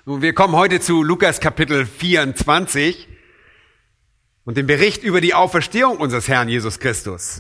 Nun, wir kommen heute zu Lukas Kapitel 24 und dem Bericht über die Auferstehung unseres Herrn Jesus Christus.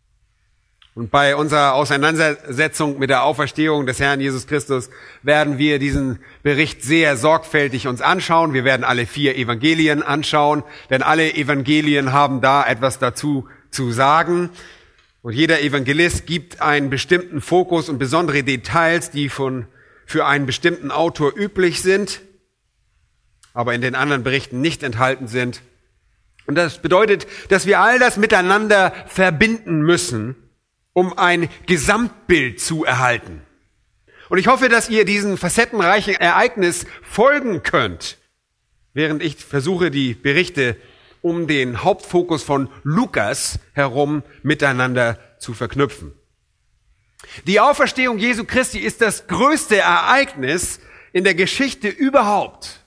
Und bei unserer Auseinandersetzung mit der Auferstehung des Herrn Jesus Christus werden wir diesen Bericht sehr sorgfältig uns anschauen. Wir werden alle 4 Evangelien anschauen, denn alle Evangelien haben da etwas dazu zu sagen. Und jeder Evangelist gibt einen bestimmten Fokus und besondere Details, die für einen bestimmten Autor üblich sind, aber in den anderen Berichten nicht enthalten sind. Und das bedeutet, dass wir all das miteinander verbinden müssen, um ein Gesamtbild zu erhalten. Und ich hoffe, dass ihr diesen facettenreichen Ereignis folgen könnt, während ich versuche, die Berichte um den Hauptfokus von Lukas herum miteinander zu verknüpfen. Die Auferstehung Jesu Christi ist das größte Ereignis in der Geschichte überhaupt.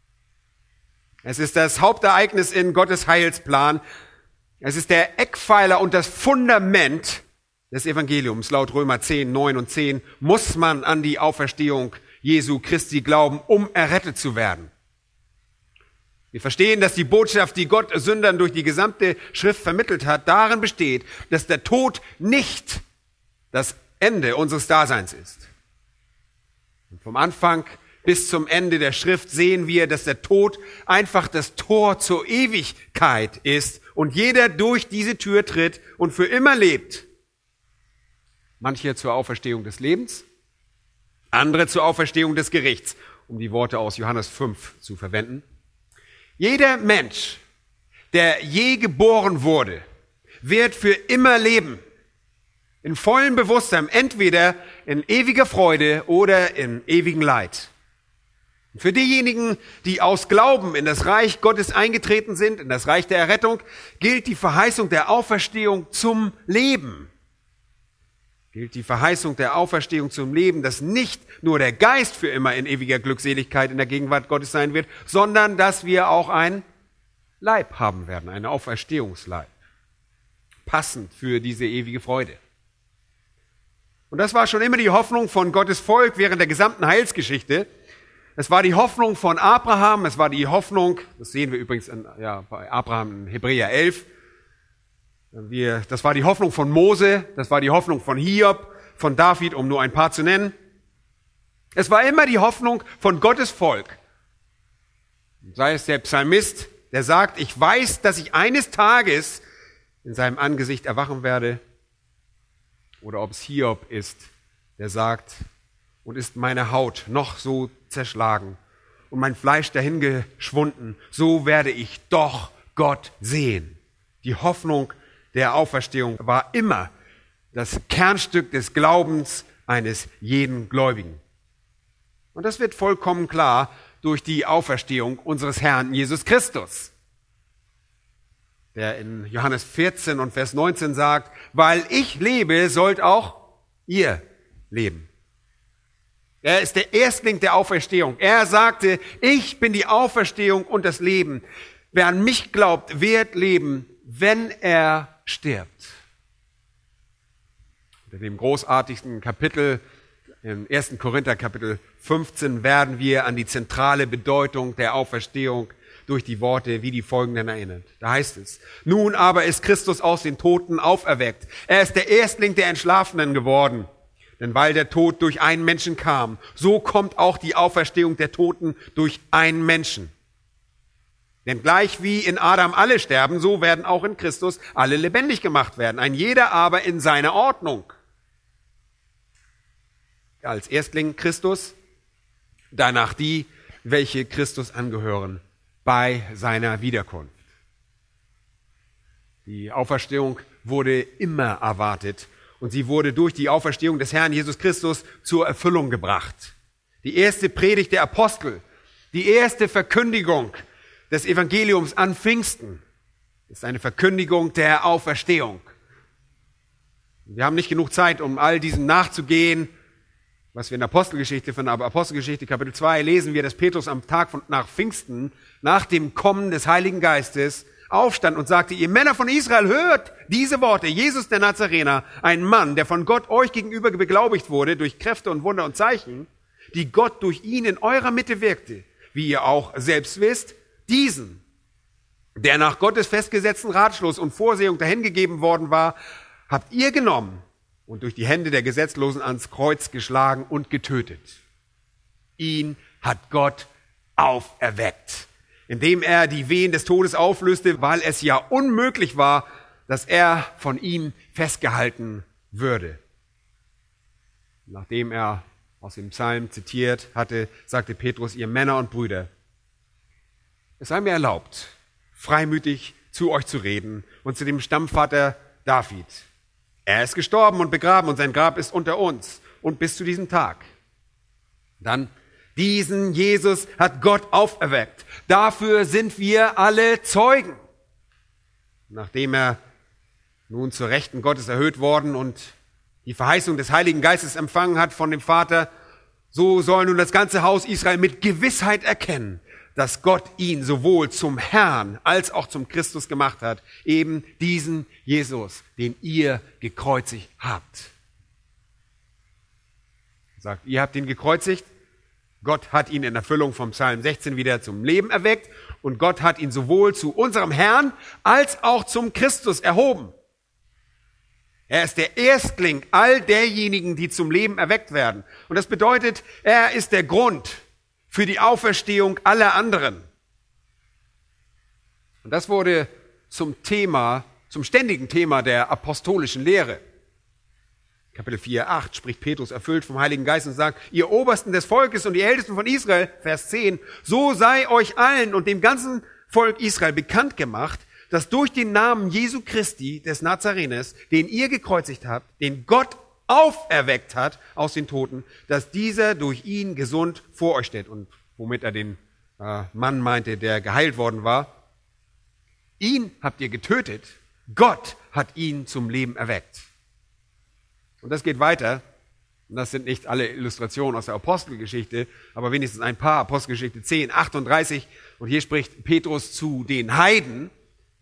Es ist das Hauptereignis in Gottes Heilsplan. Es ist der Eckpfeiler und das Fundament des Evangeliums. Laut Römer 10, 9 und 10 muss man an die Auferstehung Jesu Christi glauben, um errettet zu werden. Wir verstehen, dass die Botschaft, die Gott Sündern durch die gesamte Schrift vermittelt hat, darin besteht, dass der Tod nicht das Ende unseres Daseins ist. Und vom Anfang bis zum Ende der Schrift sehen wir, dass der Tod einfach das Tor zur Ewigkeit ist und jeder durch diese Tür tritt und für immer lebt. Manche zur Auferstehung des Lebens, andere zur Auferstehung des Gerichts, um die Worte aus Johannes 5 zu verwenden. Jeder Mensch, der je geboren wurde, wird für immer leben. In vollem Bewusstsein, entweder in ewiger Freude oder in ewigem Leid. Und für diejenigen, die aus Glauben in das Reich Gottes eingetreten sind, in das Reich der Errettung, gilt die Verheißung der Auferstehung zum Leben. Gilt die Verheißung der Auferstehung zum Leben, dass nicht nur der Geist für immer in ewiger Glückseligkeit in der Gegenwart Gottes sein wird, sondern dass wir auch ein Leib haben werden, einen Auferstehungsleib. Passend für diese ewige Freude. Und das war schon immer die Hoffnung von Gottes Volk während der gesamten Heilsgeschichte. Es war die Hoffnung von Abraham, es war die Hoffnung, das sehen wir übrigens bei Abraham in Hebräer 11, das war die Hoffnung von Mose, das war die Hoffnung von Hiob, von David, um nur ein paar zu nennen. Es war immer die Hoffnung von Gottes Volk. Sei es der Psalmist, der sagt, ich weiß, dass ich eines Tages in seinem Angesicht erwachen werde. Oder ob es Hiob ist, der sagt, und ist meine Haut noch so zerschlagen und mein Fleisch dahingeschwunden, so werde ich doch Gott sehen. Die Hoffnung der Auferstehung war immer das Kernstück des Glaubens eines jeden Gläubigen. Und das wird vollkommen klar durch die Auferstehung unseres Herrn Jesus Christus, der in Johannes 14 und Vers 19 sagt, weil ich lebe, sollt auch ihr leben. Er ist der Erstling der Auferstehung. Er sagte, ich bin die Auferstehung und das Leben. Wer an mich glaubt, wird leben, wenn er stirbt. In dem großartigsten Kapitel, im 1. Korinther Kapitel 15, werden wir an die zentrale Bedeutung der Auferstehung durch die Worte wie die folgenden erinnert. Da heißt es, nun aber ist Christus aus den Toten auferweckt. Er ist der Erstling der Entschlafenen geworden. Denn weil der Tod durch einen Menschen kam, so kommt auch die Auferstehung der Toten durch einen Menschen. Denn gleich wie in Adam alle sterben, so werden auch in Christus alle lebendig gemacht werden. Ein jeder aber in seiner Ordnung. Als Erstling Christus, danach die, welche Christus angehören, bei seiner Wiederkunft. Die Auferstehung wurde immer erwartet und sie wurde durch die Auferstehung des Herrn Jesus Christus zur Erfüllung gebracht. Die erste Predigt der Apostel, die erste Verkündigung des Evangeliums an Pfingsten ist eine Verkündigung der Auferstehung. Wir haben nicht genug Zeit, um all diesem nachzugehen, was wir in der Apostelgeschichte finden, aber Apostelgeschichte Kapitel 2 lesen wir, dass Petrus am Tag nach Pfingsten, nach dem Kommen des Heiligen Geistes, aufstand und sagte, ihr Männer von Israel, hört diese Worte, Jesus der Nazarener, ein Mann, der von Gott euch gegenüber beglaubigt wurde durch Kräfte und Wunder und Zeichen, die Gott durch ihn in eurer Mitte wirkte, wie ihr auch selbst wisst, diesen, der nach Gottes festgesetzten Ratschluss und Vorsehung dahingegeben worden war, habt ihr genommen und durch die Hände der Gesetzlosen ans Kreuz geschlagen und getötet. Ihn hat Gott auferweckt, indem er die Wehen des Todes auflöste, weil es ja unmöglich war, dass er von ihm festgehalten würde. Nachdem er aus dem Psalm zitiert hatte, sagte Petrus, ihr Männer und Brüder, es sei mir erlaubt, freimütig zu euch zu reden und zu dem Stammvater David. Er ist gestorben und begraben und sein Grab ist unter uns und bis zu diesem Tag. Dann, diesen Jesus hat Gott auferweckt. Dafür sind wir alle Zeugen. Nachdem er nun zur Rechten Gottes erhöht worden und die Verheißung des Heiligen Geistes empfangen hat von dem Vater, so soll nun das ganze Haus Israel mit Gewissheit erkennen, dass Gott ihn sowohl zum Herrn als auch zum Christus gemacht hat, eben diesen Jesus, den ihr gekreuzigt habt. Er sagt, ihr habt ihn gekreuzigt, Gott hat ihn in Erfüllung vom Psalm 16 wieder zum Leben erweckt und Gott hat ihn sowohl zu unserem Herrn als auch zum Christus erhoben. Er ist der Erstling all derjenigen, die zum Leben erweckt werden. Und das bedeutet, er ist der Grund für die Auferstehung aller anderen. Und das wurde zum ständigen Thema der apostolischen Lehre. Kapitel 4, 8 spricht Petrus erfüllt vom Heiligen Geist und sagt, ihr Obersten des Volkes und die Ältesten von Israel, Vers 10, so sei euch allen und dem ganzen Volk Israel bekannt gemacht, dass durch den Namen Jesu Christi des Nazareners, den ihr gekreuzigt habt, den Gott auferweckt hat aus den Toten, dass dieser durch ihn gesund vor euch steht. Und womit er den Mann meinte, der geheilt worden war. Ihn habt ihr getötet, Gott hat ihn zum Leben erweckt. Und das geht weiter. Und das sind nicht alle Illustrationen aus der Apostelgeschichte, aber wenigstens ein paar. Apostelgeschichte 10, 38. Und hier spricht Petrus zu den Heiden.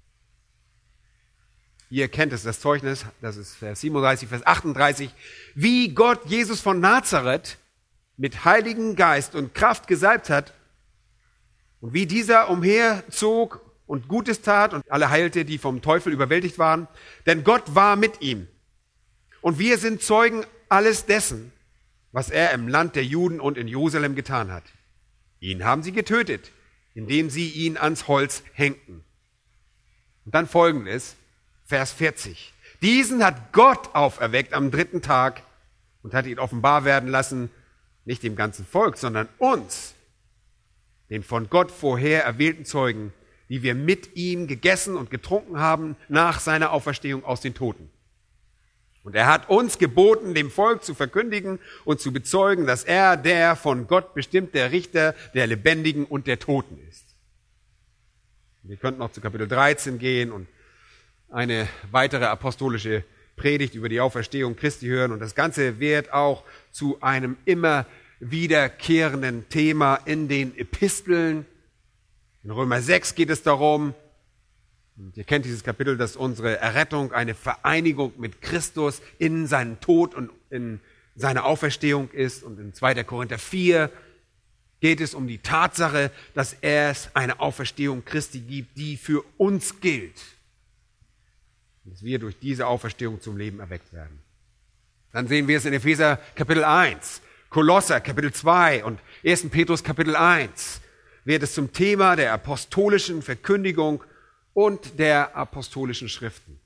Ihr kennt es, das Zeugnis, das ist Vers 37, Vers 38. Wie Gott Jesus von Nazareth mit Heiligen Geist und Kraft gesalbt hat und wie dieser umherzog und Gutes tat und alle heilte, die vom Teufel überwältigt waren. Denn Gott war mit ihm. Und wir sind Zeugen alles dessen, was er im Land der Juden und in Jerusalem getan hat. Ihn haben sie getötet, indem sie ihn ans Holz hängten. Und dann Folgendes, Vers 40. Diesen hat Gott auferweckt am 3. Tag und hat ihn offenbar werden lassen, nicht dem ganzen Volk, sondern uns, den von Gott vorher erwählten Zeugen, die wir mit ihm gegessen und getrunken haben nach seiner Auferstehung aus den Toten. Und er hat uns geboten, dem Volk zu verkündigen und zu bezeugen, dass er der von Gott bestimmte Richter der Lebendigen und der Toten ist. Wir könnten noch zu Kapitel 13 gehen und eine weitere apostolische Predigt über die Auferstehung Christi hören. Und das Ganze wird auch zu einem immer wiederkehrenden Thema in den Episteln. In Römer 6 geht es darum, und ihr kennt dieses Kapitel, dass unsere Errettung eine Vereinigung mit Christus in seinen Tod und in seiner Auferstehung ist. Und in 2. Korinther 4 geht es um die Tatsache, dass es eine Auferstehung Christi gibt, die für uns gilt. Dass wir durch diese Auferstehung zum Leben erweckt werden. Dann sehen wir es in Epheser Kapitel 1, Kolosser Kapitel 2 und 1. Petrus Kapitel 1 wird es zum Thema der apostolischen Verkündigung und der apostolischen Schriften.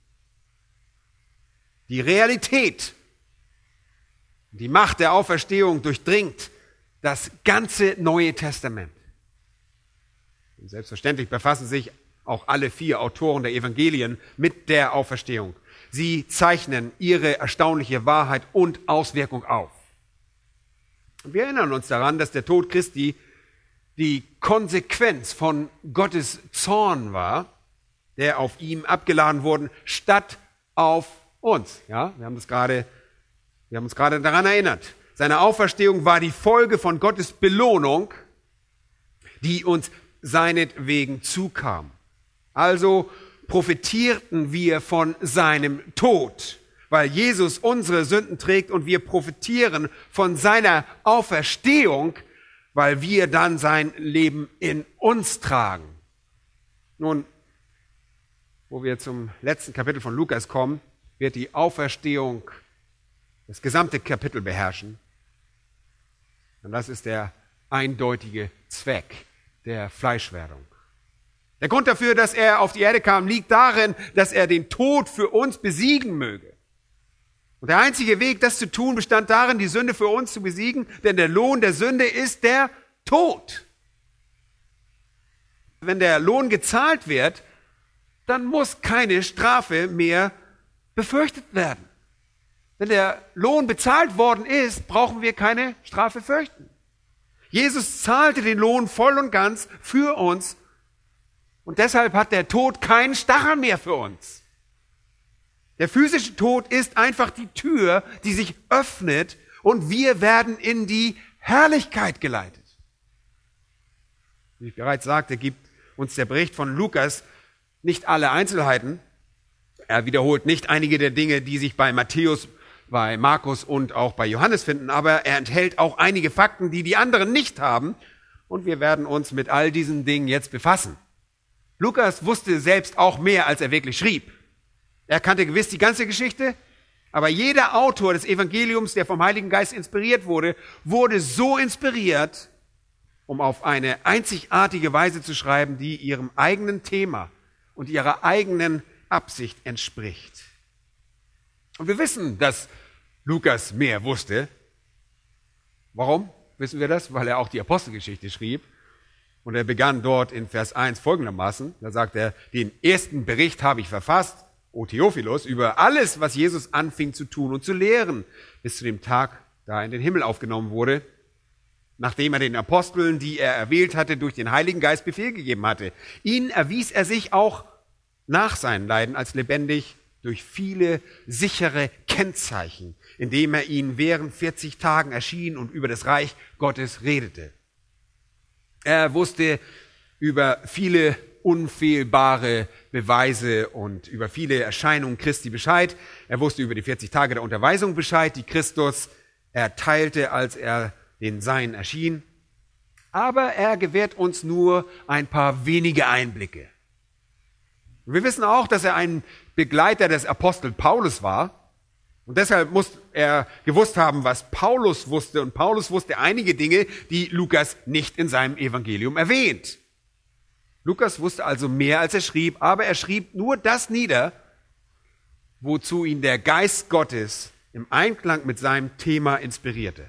Die Realität, die Macht der Auferstehung durchdringt das ganze Neue Testament. Und selbstverständlich befassen sich auch alle 4 Autoren der Evangelien mit der Auferstehung. Sie zeichnen ihre erstaunliche Wahrheit und Auswirkung auf. Und wir erinnern uns daran, dass der Tod Christi die Konsequenz von Gottes Zorn war, der auf ihm abgeladen wurde, statt auf uns. Ja, wir haben uns gerade daran erinnert. Seine Auferstehung war die Folge von Gottes Belohnung, die uns seinetwegen zukam. Also profitierten wir von seinem Tod, weil Jesus unsere Sünden trägt und wir profitieren von seiner Auferstehung, weil wir dann sein Leben in uns tragen. Nun, wo wir zum letzten Kapitel von Lukas kommen, wird die Auferstehung das gesamte Kapitel beherrschen. Und das ist der eindeutige Zweck der Fleischwerdung. Der Grund dafür, dass er auf die Erde kam, liegt darin, dass er den Tod für uns besiegen möge. Und der einzige Weg, das zu tun, bestand darin, die Sünde für uns zu besiegen, denn der Lohn der Sünde ist der Tod. Wenn der Lohn gezahlt wird, dann muss keine Strafe mehr befürchtet werden. Wenn der Lohn bezahlt worden ist, brauchen wir keine Strafe fürchten. Jesus zahlte den Lohn voll und ganz für uns und deshalb hat der Tod keinen Stachel mehr für uns. Der physische Tod ist einfach die Tür, die sich öffnet und wir werden in die Herrlichkeit geleitet. Wie ich bereits sagte, gibt uns der Bericht von Lukas nicht alle Einzelheiten. Er wiederholt nicht einige der Dinge, die sich bei Matthäus, bei Markus und auch bei Johannes finden, aber er enthält auch einige Fakten, die die anderen nicht haben. Und wir werden uns mit all diesen Dingen jetzt befassen. Lukas wusste selbst auch mehr, als er wirklich schrieb. Er kannte gewiss die ganze Geschichte, aber jeder Autor des Evangeliums, der vom Heiligen Geist inspiriert wurde, wurde so inspiriert, um auf eine einzigartige Weise zu schreiben, die ihrem eigenen Thema und ihrer eigenen Absicht entspricht. Und wir wissen, dass Lukas mehr wusste. Warum wissen wir das? Weil er auch die Apostelgeschichte schrieb. Und er begann dort in Vers 1 folgendermaßen. Da sagt er, den ersten Bericht habe ich verfasst, O Theophilus, über alles, was Jesus anfing zu tun und zu lehren, bis zu dem Tag, da er in den Himmel aufgenommen wurde, nachdem er den Aposteln, die er erwählt hatte, durch den Heiligen Geist Befehl gegeben hatte. Ihnen erwies er sich auch nach seinen Leiden als lebendig durch viele sichere Kennzeichen, indem er ihnen während 40 Tagen erschien und über das Reich Gottes redete. Er wusste über viele unfehlbare Beweise und über viele Erscheinungen Christi Bescheid. Er wusste über die 40 Tage der Unterweisung Bescheid, die Christus erteilte, als er den Seinen erschien. Aber er gewährt uns nur ein paar wenige Einblicke. Wir wissen auch, dass er ein Begleiter des Apostel Paulus war. Und deshalb muss er gewusst haben, was Paulus wusste. Und Paulus wusste einige Dinge, die Lukas nicht in seinem Evangelium erwähnt. Lukas wusste also mehr, als er schrieb, aber er schrieb nur das nieder, wozu ihn der Geist Gottes im Einklang mit seinem Thema inspirierte.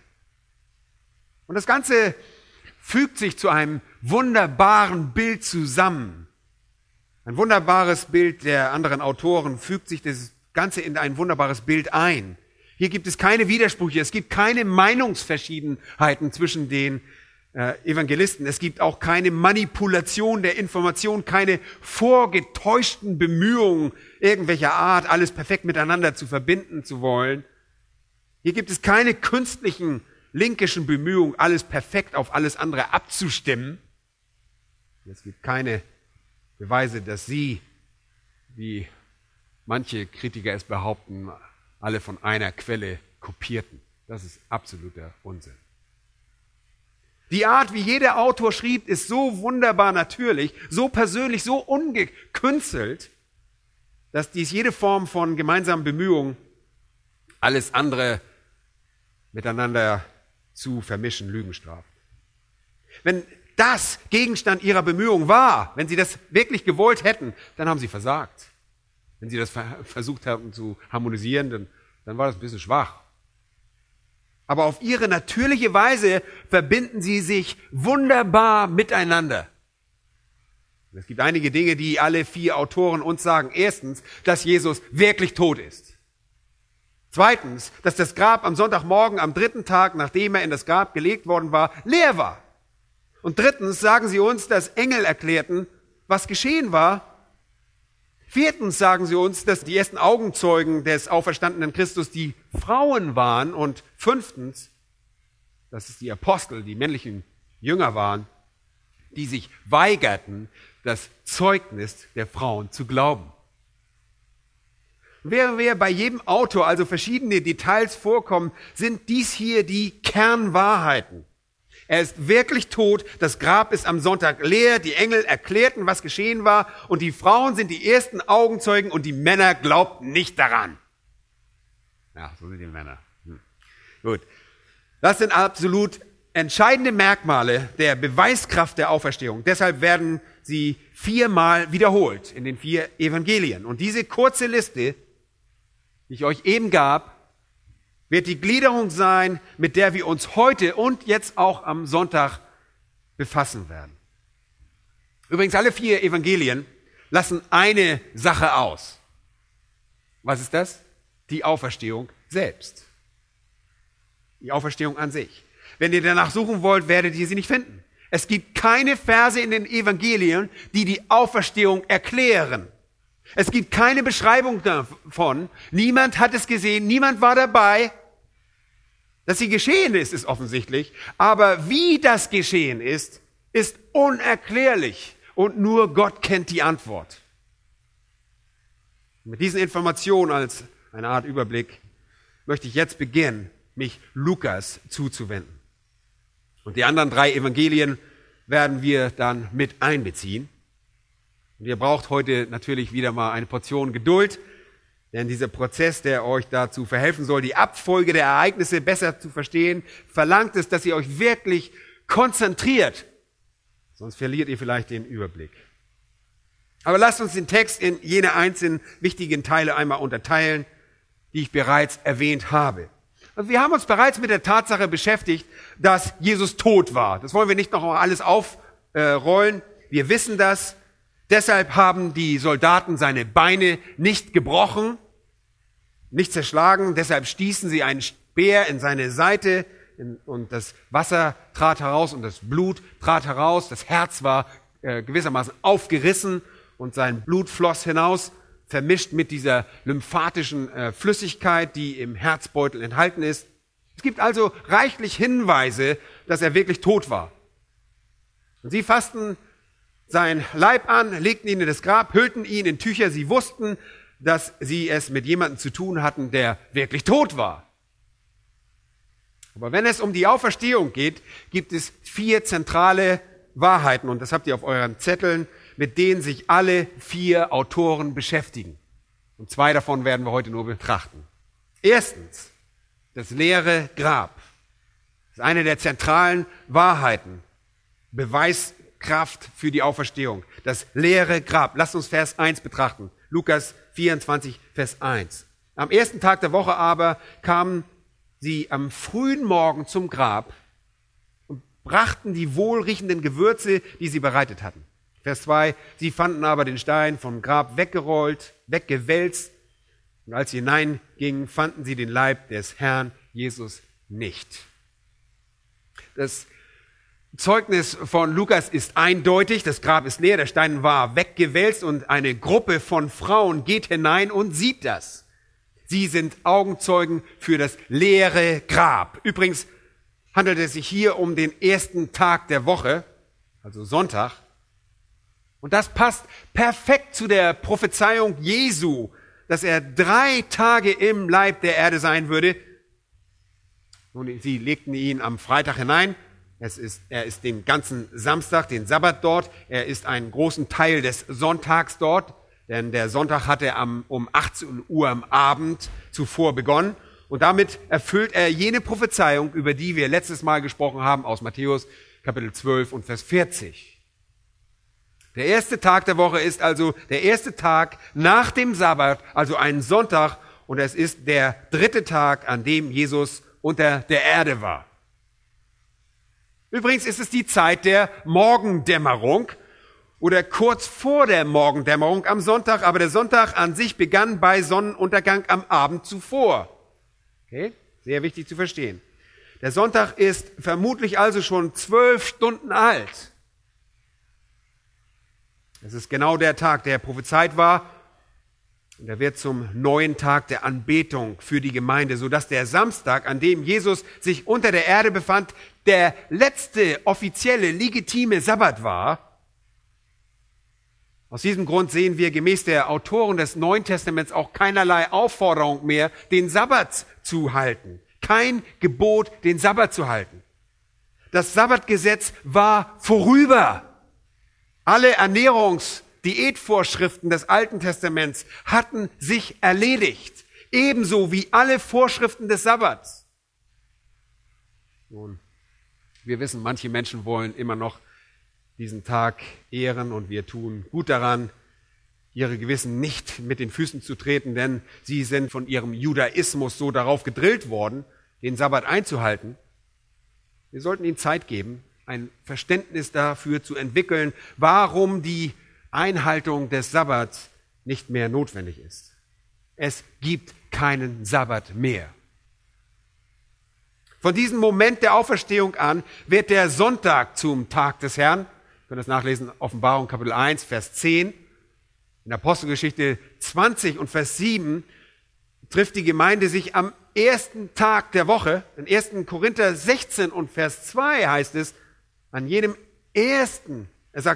Und das Ganze fügt sich zu einem wunderbaren Bild zusammen. Ein wunderbares Bild der anderen Autoren fügt sich das Ganze in ein wunderbares Bild ein. Hier gibt es keine Widersprüche, es gibt keine Meinungsverschiedenheiten zwischen den Evangelisten. Es gibt auch keine Manipulation der Information, keine vorgetäuschten Bemühungen irgendwelcher Art, alles perfekt miteinander zu verbinden zu wollen. Hier gibt es keine künstlichen, linkischen Bemühungen, alles perfekt auf alles andere abzustimmen. Es gibt keine Beweise, dass sie, wie manche Kritiker es behaupten, alle von einer Quelle kopierten. Das ist absoluter Unsinn. Die Art, wie jeder Autor schrieb, ist so wunderbar natürlich, so persönlich, so ungekünstelt, dass dies jede Form von gemeinsamen Bemühungen, alles andere miteinander zu vermischen, Lügen straft. Wenn das Gegenstand ihrer Bemühungen war, wenn sie das wirklich gewollt hätten, dann haben sie versagt. Wenn sie das versucht haben zu harmonisieren, dann war das ein bisschen schwach. Aber auf ihre natürliche Weise verbinden sie sich wunderbar miteinander. Es gibt einige Dinge, die alle 4 Autoren uns sagen. Erstens, dass Jesus wirklich tot ist. Zweitens, dass das Grab am Sonntagmorgen, am 3. Tag, nachdem er in das Grab gelegt worden war, leer war. Und drittens sagen sie uns, dass Engel erklärten, was geschehen war. Viertens sagen sie uns, dass die ersten Augenzeugen des auferstandenen Christus die Frauen waren. Und fünftens, dass es die Apostel, die männlichen Jünger waren, die sich weigerten, das Zeugnis der Frauen zu glauben. Während wir bei jedem Autor also verschiedene Details vorkommen, sind dies hier die Kernwahrheiten. Er ist wirklich tot, das Grab ist am Sonntag leer, die Engel erklärten, was geschehen war, und die Frauen sind die ersten Augenzeugen und die Männer glaubten nicht daran. Ja, so sind die Männer. Gut. Das sind absolut entscheidende Merkmale der Beweiskraft der Auferstehung. Deshalb werden sie 4-mal wiederholt in den 4 Evangelien. Und diese kurze Liste, die ich euch eben gab, wird die Gliederung sein, mit der wir uns heute und jetzt auch am Sonntag befassen werden. Übrigens, alle 4 Evangelien lassen eine Sache aus. Was ist das? Die Auferstehung selbst. Die Auferstehung an sich. Wenn ihr danach suchen wollt, werdet ihr sie nicht finden. Es gibt keine Verse in den Evangelien, die die Auferstehung erklären. Es gibt keine Beschreibung davon. Niemand hat es gesehen, niemand war dabei. Dass sie geschehen ist, ist offensichtlich. Aber wie das geschehen ist, ist unerklärlich. Und nur Gott kennt die Antwort. Mit diesen Informationen als eine Art Überblick möchte ich jetzt beginnen, mich Lukas zuzuwenden. Und die anderen 3 Evangelien werden wir dann mit einbeziehen. Und ihr braucht heute natürlich wieder mal eine Portion Geduld, denn dieser Prozess, der euch dazu verhelfen soll, die Abfolge der Ereignisse besser zu verstehen, verlangt es, dass ihr euch wirklich konzentriert. Sonst verliert ihr vielleicht den Überblick. Aber lasst uns den Text in jene einzelnen wichtigen Teile einmal unterteilen, die ich bereits erwähnt habe. Also wir haben uns bereits mit der Tatsache beschäftigt, dass Jesus tot war. Das wollen wir nicht noch mal alles aufrollen. Wir wissen das. Deshalb haben die Soldaten seine Beine nicht gebrochen, nicht zerschlagen. Deshalb stießen sie einen Speer in seine Seite und das Wasser trat heraus und das Blut trat heraus. Das Herz war gewissermaßen aufgerissen und sein Blut floss hinaus, vermischt mit dieser lymphatischen Flüssigkeit, die im Herzbeutel enthalten ist. Es gibt also reichlich Hinweise, dass er wirklich tot war. Und sie fassten seinen Leib an, legten ihn in das Grab, hüllten ihn in Tücher. Sie wussten, dass sie es mit jemandem zu tun hatten, der wirklich tot war. Aber wenn es um die Auferstehung geht, gibt es 4 zentrale Wahrheiten, und das habt ihr auf euren Zetteln, mit denen sich alle 4 Autoren beschäftigen. Und 2 davon werden wir heute nur betrachten. Erstens, das leere Grab. Das ist eine der zentralen Wahrheiten. Beweiskraft für die Auferstehung. Das leere Grab. Lasst uns Vers 1 betrachten. Lukas 24, Vers 1. Am ersten Tag der Woche aber kamen sie am frühen Morgen zum Grab und brachten die wohlriechenden Gewürze, die sie bereitet hatten. Vers 2, sie fanden aber den Stein vom Grab weggerollt, weggewälzt. Und als sie hineingingen, fanden sie den Leib des Herrn Jesus nicht. Das Zeugnis von Lukas ist eindeutig. Das Grab ist leer, der Stein war weggewälzt und eine Gruppe von Frauen geht hinein und sieht das. Sie sind Augenzeugen für das leere Grab. Übrigens handelt es sich hier um den ersten Tag der Woche, also Sonntag. Und das passt perfekt zu der Prophezeiung Jesu, dass er 3 Tage im Leib der Erde sein würde. Und sie legten ihn am Freitag hinein. Er ist den ganzen Samstag, den Sabbat dort. Er ist einen großen Teil des Sonntags dort. Denn der Sonntag hatte um 18 Uhr am Abend zuvor begonnen. Und damit erfüllt er jene Prophezeiung, über die wir letztes Mal gesprochen haben, aus Matthäus Kapitel 12 und Vers 40. Der erste Tag der Woche ist also der erste Tag nach dem Sabbat, also ein Sonntag, und es ist der 3. Tag, an dem Jesus unter der Erde war. Übrigens ist es die Zeit der Morgendämmerung oder kurz vor der Morgendämmerung am Sonntag, aber der Sonntag an sich begann bei Sonnenuntergang am Abend zuvor. Okay? Sehr wichtig zu verstehen. Der Sonntag ist vermutlich also schon 12 Stunden alt. Es ist genau der Tag, der prophezeit war. Und er wird zum neuen Tag der Anbetung für die Gemeinde, sodass der Samstag, an dem Jesus sich unter der Erde befand, der letzte offizielle, legitime Sabbat war. Aus diesem Grund sehen wir gemäß der Autoren des Neuen Testaments auch keinerlei Aufforderung mehr, den Sabbat zu halten. Kein Gebot, den Sabbat zu halten. Das Sabbatgesetz war vorüber. Alle Diätvorschriften des Alten Testaments hatten sich erledigt. Ebenso wie alle Vorschriften des Sabbats. Nun, wir wissen, manche Menschen wollen immer noch diesen Tag ehren und wir tun gut daran, ihre Gewissen nicht mit den Füßen zu treten, denn sie sind von ihrem Judaismus so darauf gedrillt worden, den Sabbat einzuhalten. Wir sollten ihnen Zeit geben, ein Verständnis dafür zu entwickeln, warum die Einhaltung des Sabbats nicht mehr notwendig ist. Es gibt keinen Sabbat mehr. Von diesem Moment der Auferstehung an wird der Sonntag zum Tag des Herrn. Wir können das nachlesen, Offenbarung Kapitel 1, Vers 10. In Apostelgeschichte 20 und Vers 7 trifft die Gemeinde sich am ersten Tag der Woche. In 1. Korinther 16 und Vers 2 heißt es, an jedem ersten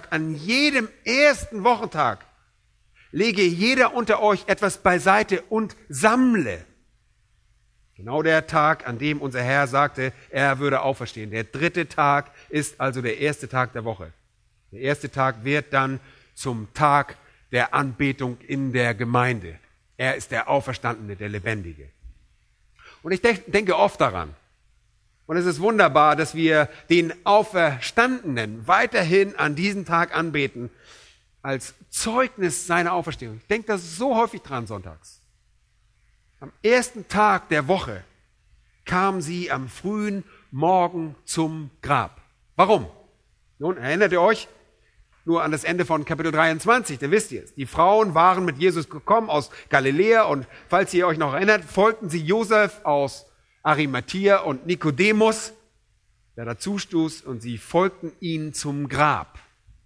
Wochentag lege jeder unter euch etwas beiseite und sammle. Genau der Tag, an dem unser Herr sagte, er würde auferstehen. Der 3. Tag ist also der erste Tag der Woche. Der erste Tag wird dann zum Tag der Anbetung in der Gemeinde. Er ist der Auferstandene, der Lebendige. Und ich denke oft daran. Und es ist wunderbar, dass wir den Auferstandenen weiterhin an diesem Tag anbeten, als Zeugnis seiner Auferstehung. Ich denke da so häufig dran sonntags. Am ersten Tag der Woche kam sie am frühen Morgen zum Grab. Warum? Nun, erinnert ihr euch nur an das Ende von Kapitel 23, da wisst ihr es. Die Frauen waren mit Jesus gekommen aus Galiläa und falls ihr euch noch erinnert, folgten sie Josef aus Arimathea und Nikodemus, der dazu stieß, und sie folgten ihm zum Grab.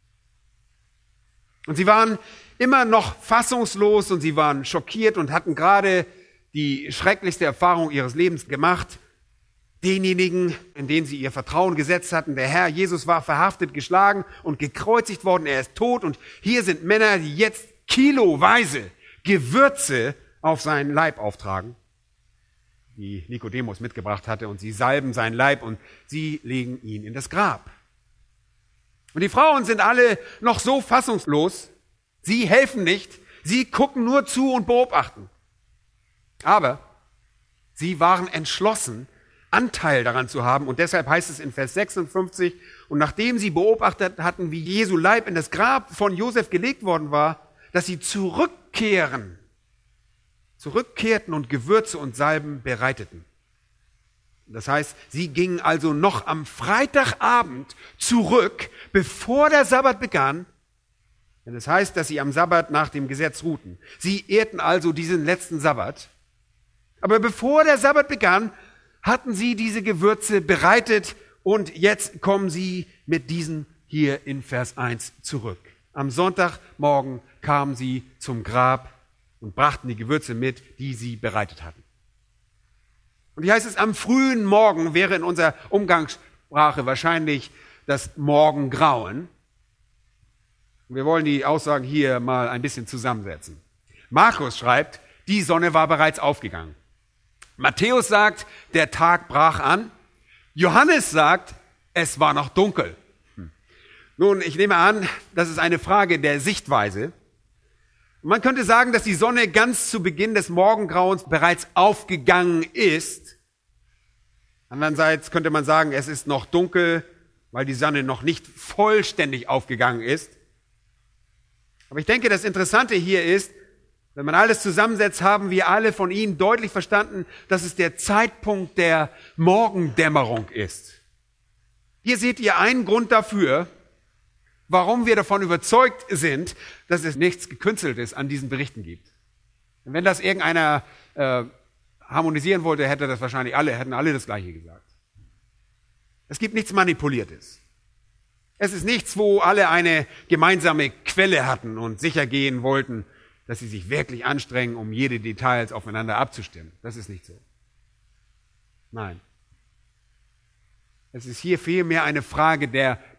Und sie waren immer noch fassungslos und sie waren schockiert und hatten gerade die schrecklichste Erfahrung ihres Lebens gemacht. Denjenigen, in den sie ihr Vertrauen gesetzt hatten, der Herr Jesus war verhaftet, geschlagen und gekreuzigt worden, er ist tot und hier sind Männer, die jetzt kiloweise Gewürze auf seinen Leib auftragen, die Nikodemus mitgebracht hatte, und sie salben seinen Leib und sie legen ihn in das Grab. Und die Frauen sind alle noch so fassungslos, sie helfen nicht, sie gucken nur zu und beobachten. Aber sie waren entschlossen, Anteil daran zu haben. Und deshalb heißt es in Vers 56, und nachdem sie beobachtet hatten, wie Jesu Leib in das Grab von Josef gelegt worden war, dass sie zurückkehrten und Gewürze und Salben bereiteten. Das heißt, sie gingen also noch am Freitagabend zurück, bevor der Sabbat begann. Denn es heißt, dass sie am Sabbat nach dem Gesetz ruhten. Sie ehrten also diesen letzten Sabbat. Aber bevor der Sabbat begann, hatten sie diese Gewürze bereitet und jetzt kommen sie mit diesen hier in Vers 1 zurück. Am Sonntagmorgen kamen sie zum Grab und brachten die Gewürze mit, die sie bereitet hatten. Und hier heißt es, am frühen Morgen wäre in unserer Umgangssprache wahrscheinlich das Morgengrauen. Wir wollen die Aussagen hier mal ein bisschen zusammensetzen. Markus schreibt, die Sonne war bereits aufgegangen. Matthäus sagt, der Tag brach an. Johannes sagt, es war noch dunkel. Nun, ich nehme an, das ist eine Frage der Sichtweise. Man könnte sagen, dass die Sonne ganz zu Beginn des Morgengrauens bereits aufgegangen ist. Andererseits könnte man sagen, es ist noch dunkel, weil die Sonne noch nicht vollständig aufgegangen ist. Aber ich denke, das Interessante hier ist, wenn man alles zusammensetzt, haben wir alle von Ihnen deutlich verstanden, dass es der Zeitpunkt der Morgendämmerung ist. Hier seht ihr einen Grund dafür, warum wir davon überzeugt sind, dass es nichts Gekünsteltes an diesen Berichten gibt. Und wenn das irgendeiner harmonisieren wollte, hätten alle das Gleiche gesagt. Es gibt nichts Manipuliertes. Es ist nichts, wo alle eine gemeinsame Quelle hatten und sicher gehen wollten, dass sie sich wirklich anstrengen, um jede Details aufeinander abzustimmen. Das ist nicht so. Nein. Es ist hier vielmehr eine Frage der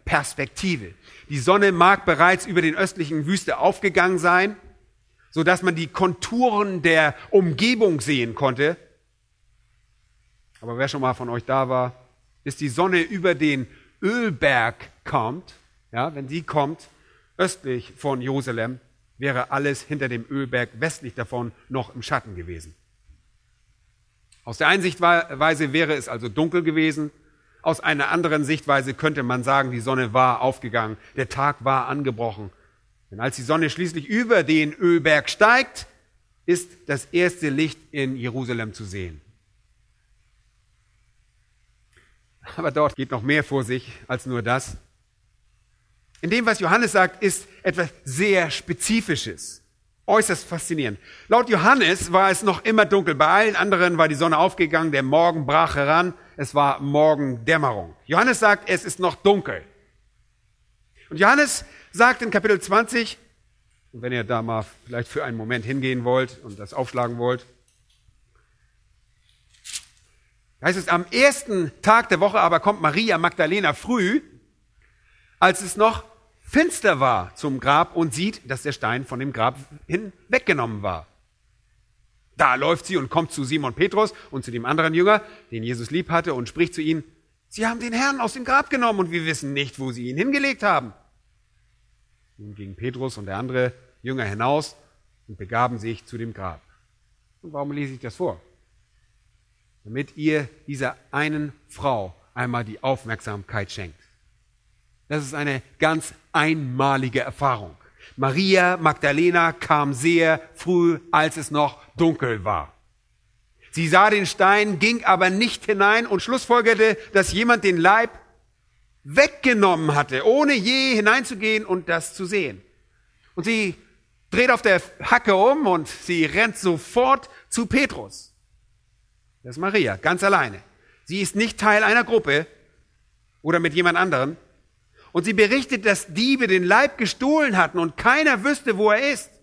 Perspektive. Die Sonne mag bereits über den östlichen Wüste aufgegangen sein, so dass man die Konturen der Umgebung sehen konnte. Aber wer schon mal von euch da war, bis die Sonne über den Ölberg kommt, ja, wenn sie kommt, östlich von Jerusalem, wäre alles hinter dem Ölberg westlich davon noch im Schatten gewesen. Aus der einen Sichtweise wäre es also dunkel gewesen. Aus einer anderen Sichtweise könnte man sagen, die Sonne war aufgegangen, der Tag war angebrochen. Denn als die Sonne schließlich über den Ölberg steigt, ist das erste Licht in Jerusalem zu sehen. Aber dort geht noch mehr vor sich als nur das. In dem, was Johannes sagt, ist etwas sehr Spezifisches. Äußerst faszinierend. Laut Johannes war es noch immer dunkel. Bei allen anderen war die Sonne aufgegangen, der Morgen brach heran. Es war Morgendämmerung. Johannes sagt, es ist noch dunkel. Und Johannes sagt in Kapitel 20, und wenn ihr da mal vielleicht für einen Moment hingehen wollt und das aufschlagen wollt, heißt es, am ersten Tag der Woche aber kommt Maria Magdalena früh, als es noch finster war zum Grab und sieht, dass der Stein von dem Grab hinweggenommen war. Da läuft sie und kommt zu Simon Petrus und zu dem anderen Jünger, den Jesus lieb hatte, und spricht zu ihnen, sie haben den Herrn aus dem Grab genommen und wir wissen nicht, wo sie ihn hingelegt haben. Nun gingen Petrus und der andere Jünger hinaus und begaben sich zu dem Grab. Und warum lese ich das vor? Damit ihr dieser einen Frau einmal die Aufmerksamkeit schenkt. Das ist eine ganz einmalige Erfahrung. Maria Magdalena kam sehr früh, als es noch dunkel war. Sie sah den Stein, ging aber nicht hinein und schlussfolgerte, dass jemand den Leib weggenommen hatte, ohne je hineinzugehen und das zu sehen. Und sie dreht auf der Hacke um und sie rennt sofort zu Petrus. Das ist Maria, ganz alleine. Sie ist nicht Teil einer Gruppe oder mit jemand anderem. Und sie berichtet, dass Diebe den Leib gestohlen hatten und keiner wüsste, wo er ist.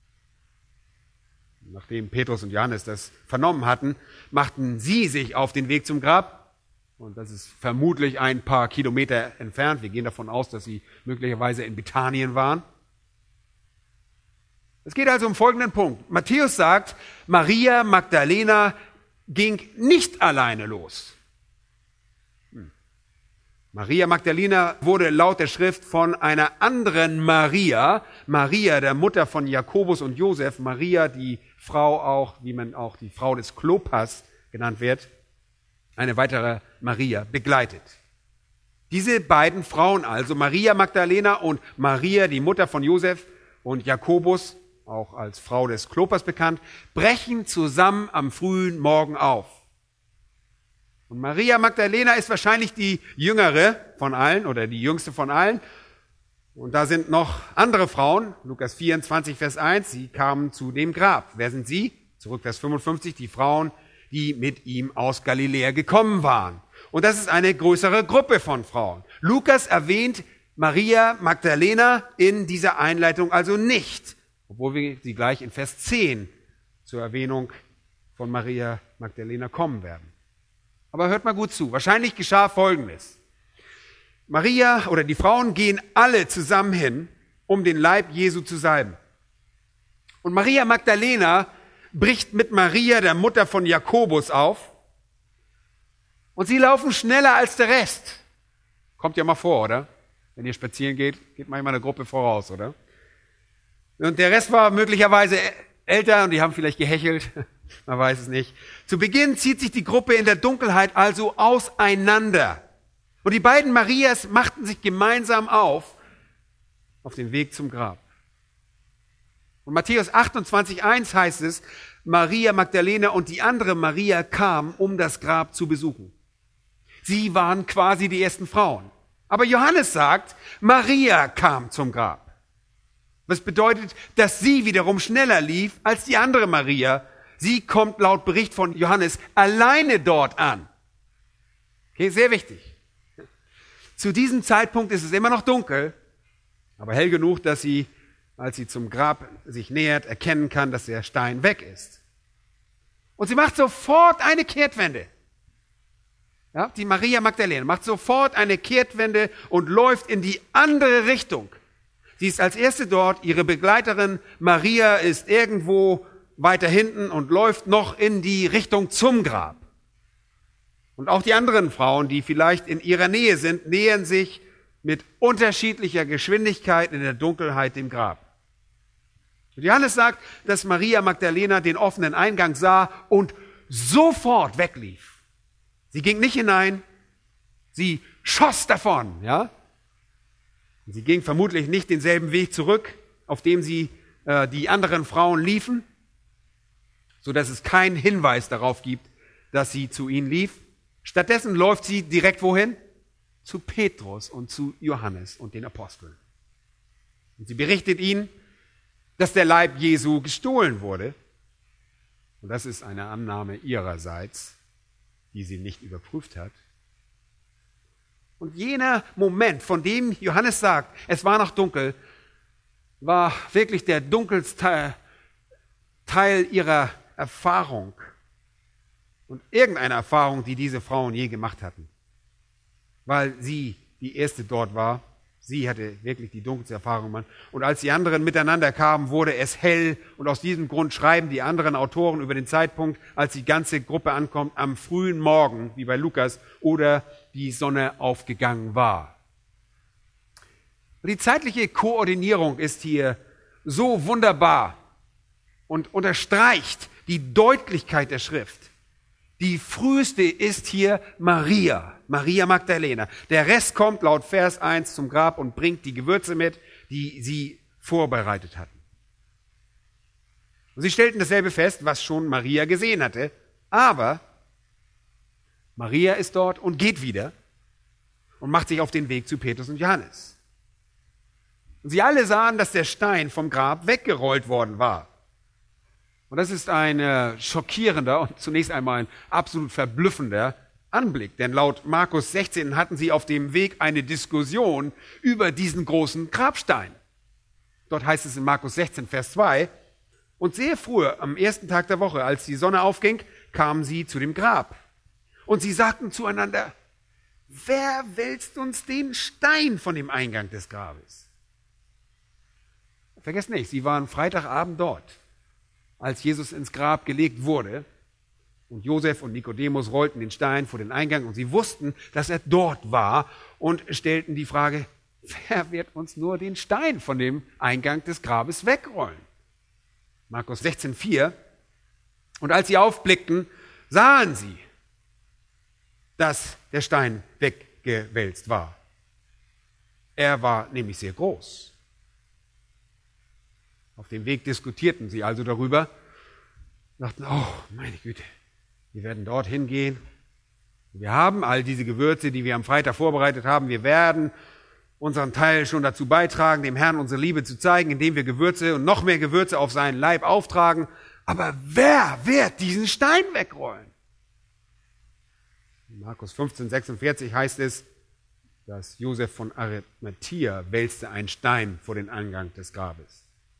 Nachdem Petrus und Johannes das vernommen hatten, machten sie sich auf den Weg zum Grab. Und das ist vermutlich ein paar Kilometer entfernt. Wir gehen davon aus, dass sie möglicherweise in Bethanien waren. Es geht also um folgenden Punkt. Matthäus sagt, Maria Magdalena ging nicht alleine los. Maria Magdalena wurde laut der Schrift von einer anderen Maria, Maria, der Mutter von Jakobus und Josef, Maria, die Frau auch, wie man auch die Frau des Klopas genannt wird, eine weitere Maria begleitet. Diese beiden Frauen also, Maria Magdalena und Maria, die Mutter von Josef und Jakobus, auch als Frau des Klopas bekannt, brechen zusammen am frühen Morgen auf. Und Maria Magdalena ist wahrscheinlich die jüngere von allen oder die jüngste von allen. Und da sind noch andere Frauen, Lukas 24, Vers 1, sie kamen zu dem Grab. Wer sind sie? Zurück Vers 55, die Frauen, die mit ihm aus Galiläa gekommen waren. Und das ist eine größere Gruppe von Frauen. Lukas erwähnt Maria Magdalena in dieser Einleitung also nicht, obwohl wir sie gleich in Vers 10 zur Erwähnung von Maria Magdalena kommen werden. Aber hört mal gut zu. Wahrscheinlich geschah Folgendes. Maria oder die Frauen gehen alle zusammen hin, um den Leib Jesu zu salben. Und Maria Magdalena bricht mit Maria, der Mutter von Jakobus, auf. Und sie laufen schneller als der Rest. Kommt ja mal vor, oder? Wenn ihr spazieren geht manchmal eine Gruppe voraus, oder? Und der Rest war möglicherweise älter und die haben vielleicht gehechelt. Man weiß es nicht. Zu Beginn zieht sich die Gruppe in der Dunkelheit also auseinander. Und die beiden Marias machten sich gemeinsam auf den Weg zum Grab. Und Matthäus 28,1 heißt es, Maria Magdalena und die andere Maria kamen, um das Grab zu besuchen. Sie waren quasi die ersten Frauen. Aber Johannes sagt, Maria kam zum Grab. Was bedeutet, dass sie wiederum schneller lief als die andere Maria. Sie kommt laut Bericht von Johannes alleine dort an. Okay, sehr wichtig. Zu diesem Zeitpunkt ist es immer noch dunkel, aber hell genug, dass sie, als sie zum Grab sich nähert, erkennen kann, dass der Stein weg ist. Und sie macht sofort eine Kehrtwende. Ja, die Maria Magdalena macht sofort eine Kehrtwende und läuft in die andere Richtung. Sie ist als erste dort, ihre Begleiterin Maria ist irgendwo weiter hinten und läuft noch in die Richtung zum Grab. Und auch die anderen Frauen, die vielleicht in ihrer Nähe sind, nähern sich mit unterschiedlicher Geschwindigkeit in der Dunkelheit dem Grab. Und Johannes sagt, dass Maria Magdalena den offenen Eingang sah und sofort weglief. Sie ging nicht hinein, sie schoss davon, ja? Und sie ging vermutlich nicht denselben Weg zurück, auf dem die anderen Frauen liefen, so dass es keinen Hinweis darauf gibt, dass sie zu ihnen lief. Stattdessen läuft sie direkt wohin? Zu Petrus und zu Johannes und den Aposteln. Und sie berichtet ihnen, dass der Leib Jesu gestohlen wurde. Und das ist eine Annahme ihrerseits, die sie nicht überprüft hat. Und jener Moment, von dem Johannes sagt, es war noch dunkel, war wirklich der dunkelste Teil ihrer Erfahrung und irgendeine Erfahrung, die diese Frauen je gemacht hatten. Weil sie die erste dort war. Sie hatte wirklich die dunkelste Erfahrung. Und als die anderen miteinander kamen, wurde es hell. Und aus diesem Grund schreiben die anderen Autoren über den Zeitpunkt, als die ganze Gruppe ankommt, am frühen Morgen, wie bei Lukas, oder die Sonne aufgegangen war. Und die zeitliche Koordinierung ist hier so wunderbar und unterstreicht die Deutlichkeit der Schrift. Die früheste ist hier Maria Magdalena. Der Rest kommt laut Vers 1 zum Grab und bringt die Gewürze mit, die sie vorbereitet hatten. Und sie stellten dasselbe fest, was schon Maria gesehen hatte. Aber Maria ist dort und geht wieder und macht sich auf den Weg zu Petrus und Johannes. Und sie alle sahen, dass der Stein vom Grab weggerollt worden war. Und das ist ein schockierender und zunächst einmal ein absolut verblüffender Anblick. Denn laut Markus 16 hatten sie auf dem Weg eine Diskussion über diesen großen Grabstein. Dort heißt es in Markus 16, Vers 2, und sehr früh am ersten Tag der Woche, als die Sonne aufging, kamen sie zu dem Grab. Und sie sagten zueinander, wer wälzt uns den Stein von dem Eingang des Grabes? Vergesst nicht, sie waren Freitagabend dort, als Jesus ins Grab gelegt wurde. Und Josef und Nikodemus rollten den Stein vor den Eingang und sie wussten, dass er dort war und stellten die Frage, wer wird uns nur den Stein von dem Eingang des Grabes wegrollen? Markus 16, 4. Und als sie aufblickten, sahen sie, dass der Stein weggewälzt war. Er war nämlich sehr groß. Auf dem Weg diskutierten sie also darüber, dachten, oh meine Güte, wir werden dorthin gehen. Wir haben all diese Gewürze, die wir am Freitag vorbereitet haben. Wir werden unseren Teil schon dazu beitragen, dem Herrn unsere Liebe zu zeigen, indem wir Gewürze und noch mehr Gewürze auf seinen Leib auftragen. Aber wer wird diesen Stein wegrollen? In Markus 15, 46 heißt es, dass Josef von Arimathea wälzte einen Stein vor den Eingang des Grabes.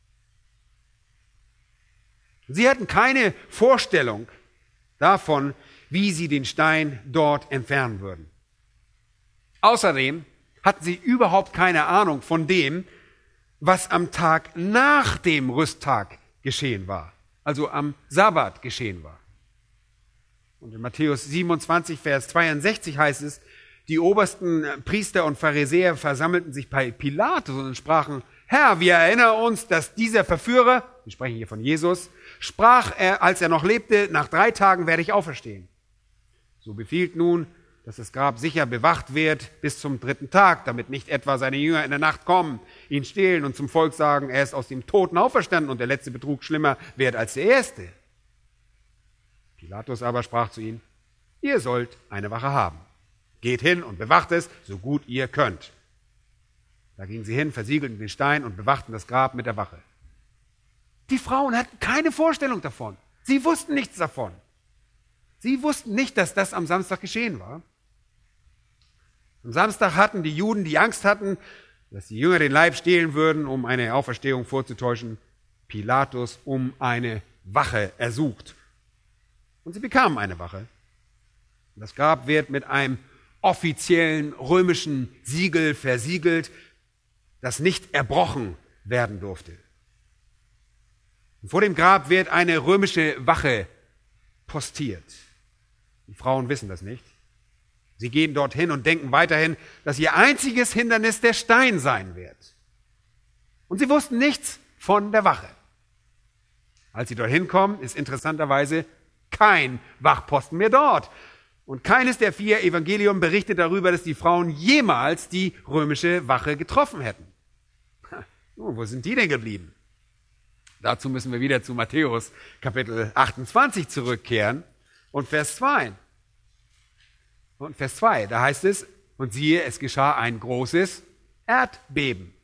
Sie hatten keine Vorstellung davon, wie sie den Stein dort entfernen würden. Außerdem hatten sie überhaupt keine Ahnung von dem, was am Tag nach dem Rüsttag geschehen war, also am Sabbat geschehen war. Und in Matthäus 27, Vers 62 heißt es, die obersten Priester und Pharisäer versammelten sich bei Pilatus und sprachen, Herr, wir erinnern uns, dass dieser Verführer, wir sprechen hier von Jesus, sprach er, als er noch lebte, nach 3 Tagen werde ich auferstehen. So befiehlt nun, dass das Grab sicher bewacht wird bis zum 3. Tag, damit nicht etwa seine Jünger in der Nacht kommen, ihn stehlen und zum Volk sagen, er ist aus dem Toten auferstanden und der letzte Betrug schlimmer wird als der erste. Pilatus aber sprach zu ihnen, ihr sollt eine Wache haben. Geht hin und bewacht es, so gut ihr könnt. Da gingen sie hin, versiegelten den Stein und bewachten das Grab mit der Wache. Die Frauen hatten keine Vorstellung davon. Sie wussten nichts davon. Sie wussten nicht, dass das am Samstag geschehen war. Am Samstag hatten die Juden, die Angst hatten, dass die Jünger den Leib stehlen würden, um eine Auferstehung vorzutäuschen, Pilatus um eine Wache ersucht. Und sie bekamen eine Wache. Das Grab wird mit einem offiziellen römischen Siegel versiegelt, das nicht erbrochen werden durfte. Und vor dem Grab wird eine römische Wache postiert. Die Frauen wissen das nicht. Sie gehen dorthin und denken weiterhin, dass ihr einziges Hindernis der Stein sein wird. Und sie wussten nichts von der Wache. Als sie dorthin kommen, ist interessanterweise kein Wachposten mehr dort. Und keines der 4 Evangelien berichtet darüber, dass die Frauen jemals die römische Wache getroffen hätten. Nun, wo sind die denn geblieben? Dazu müssen wir wieder zu Matthäus Kapitel 28 zurückkehren und Vers 2. Und Vers 2, da heißt es, und siehe, es geschah ein großes Erdbeben.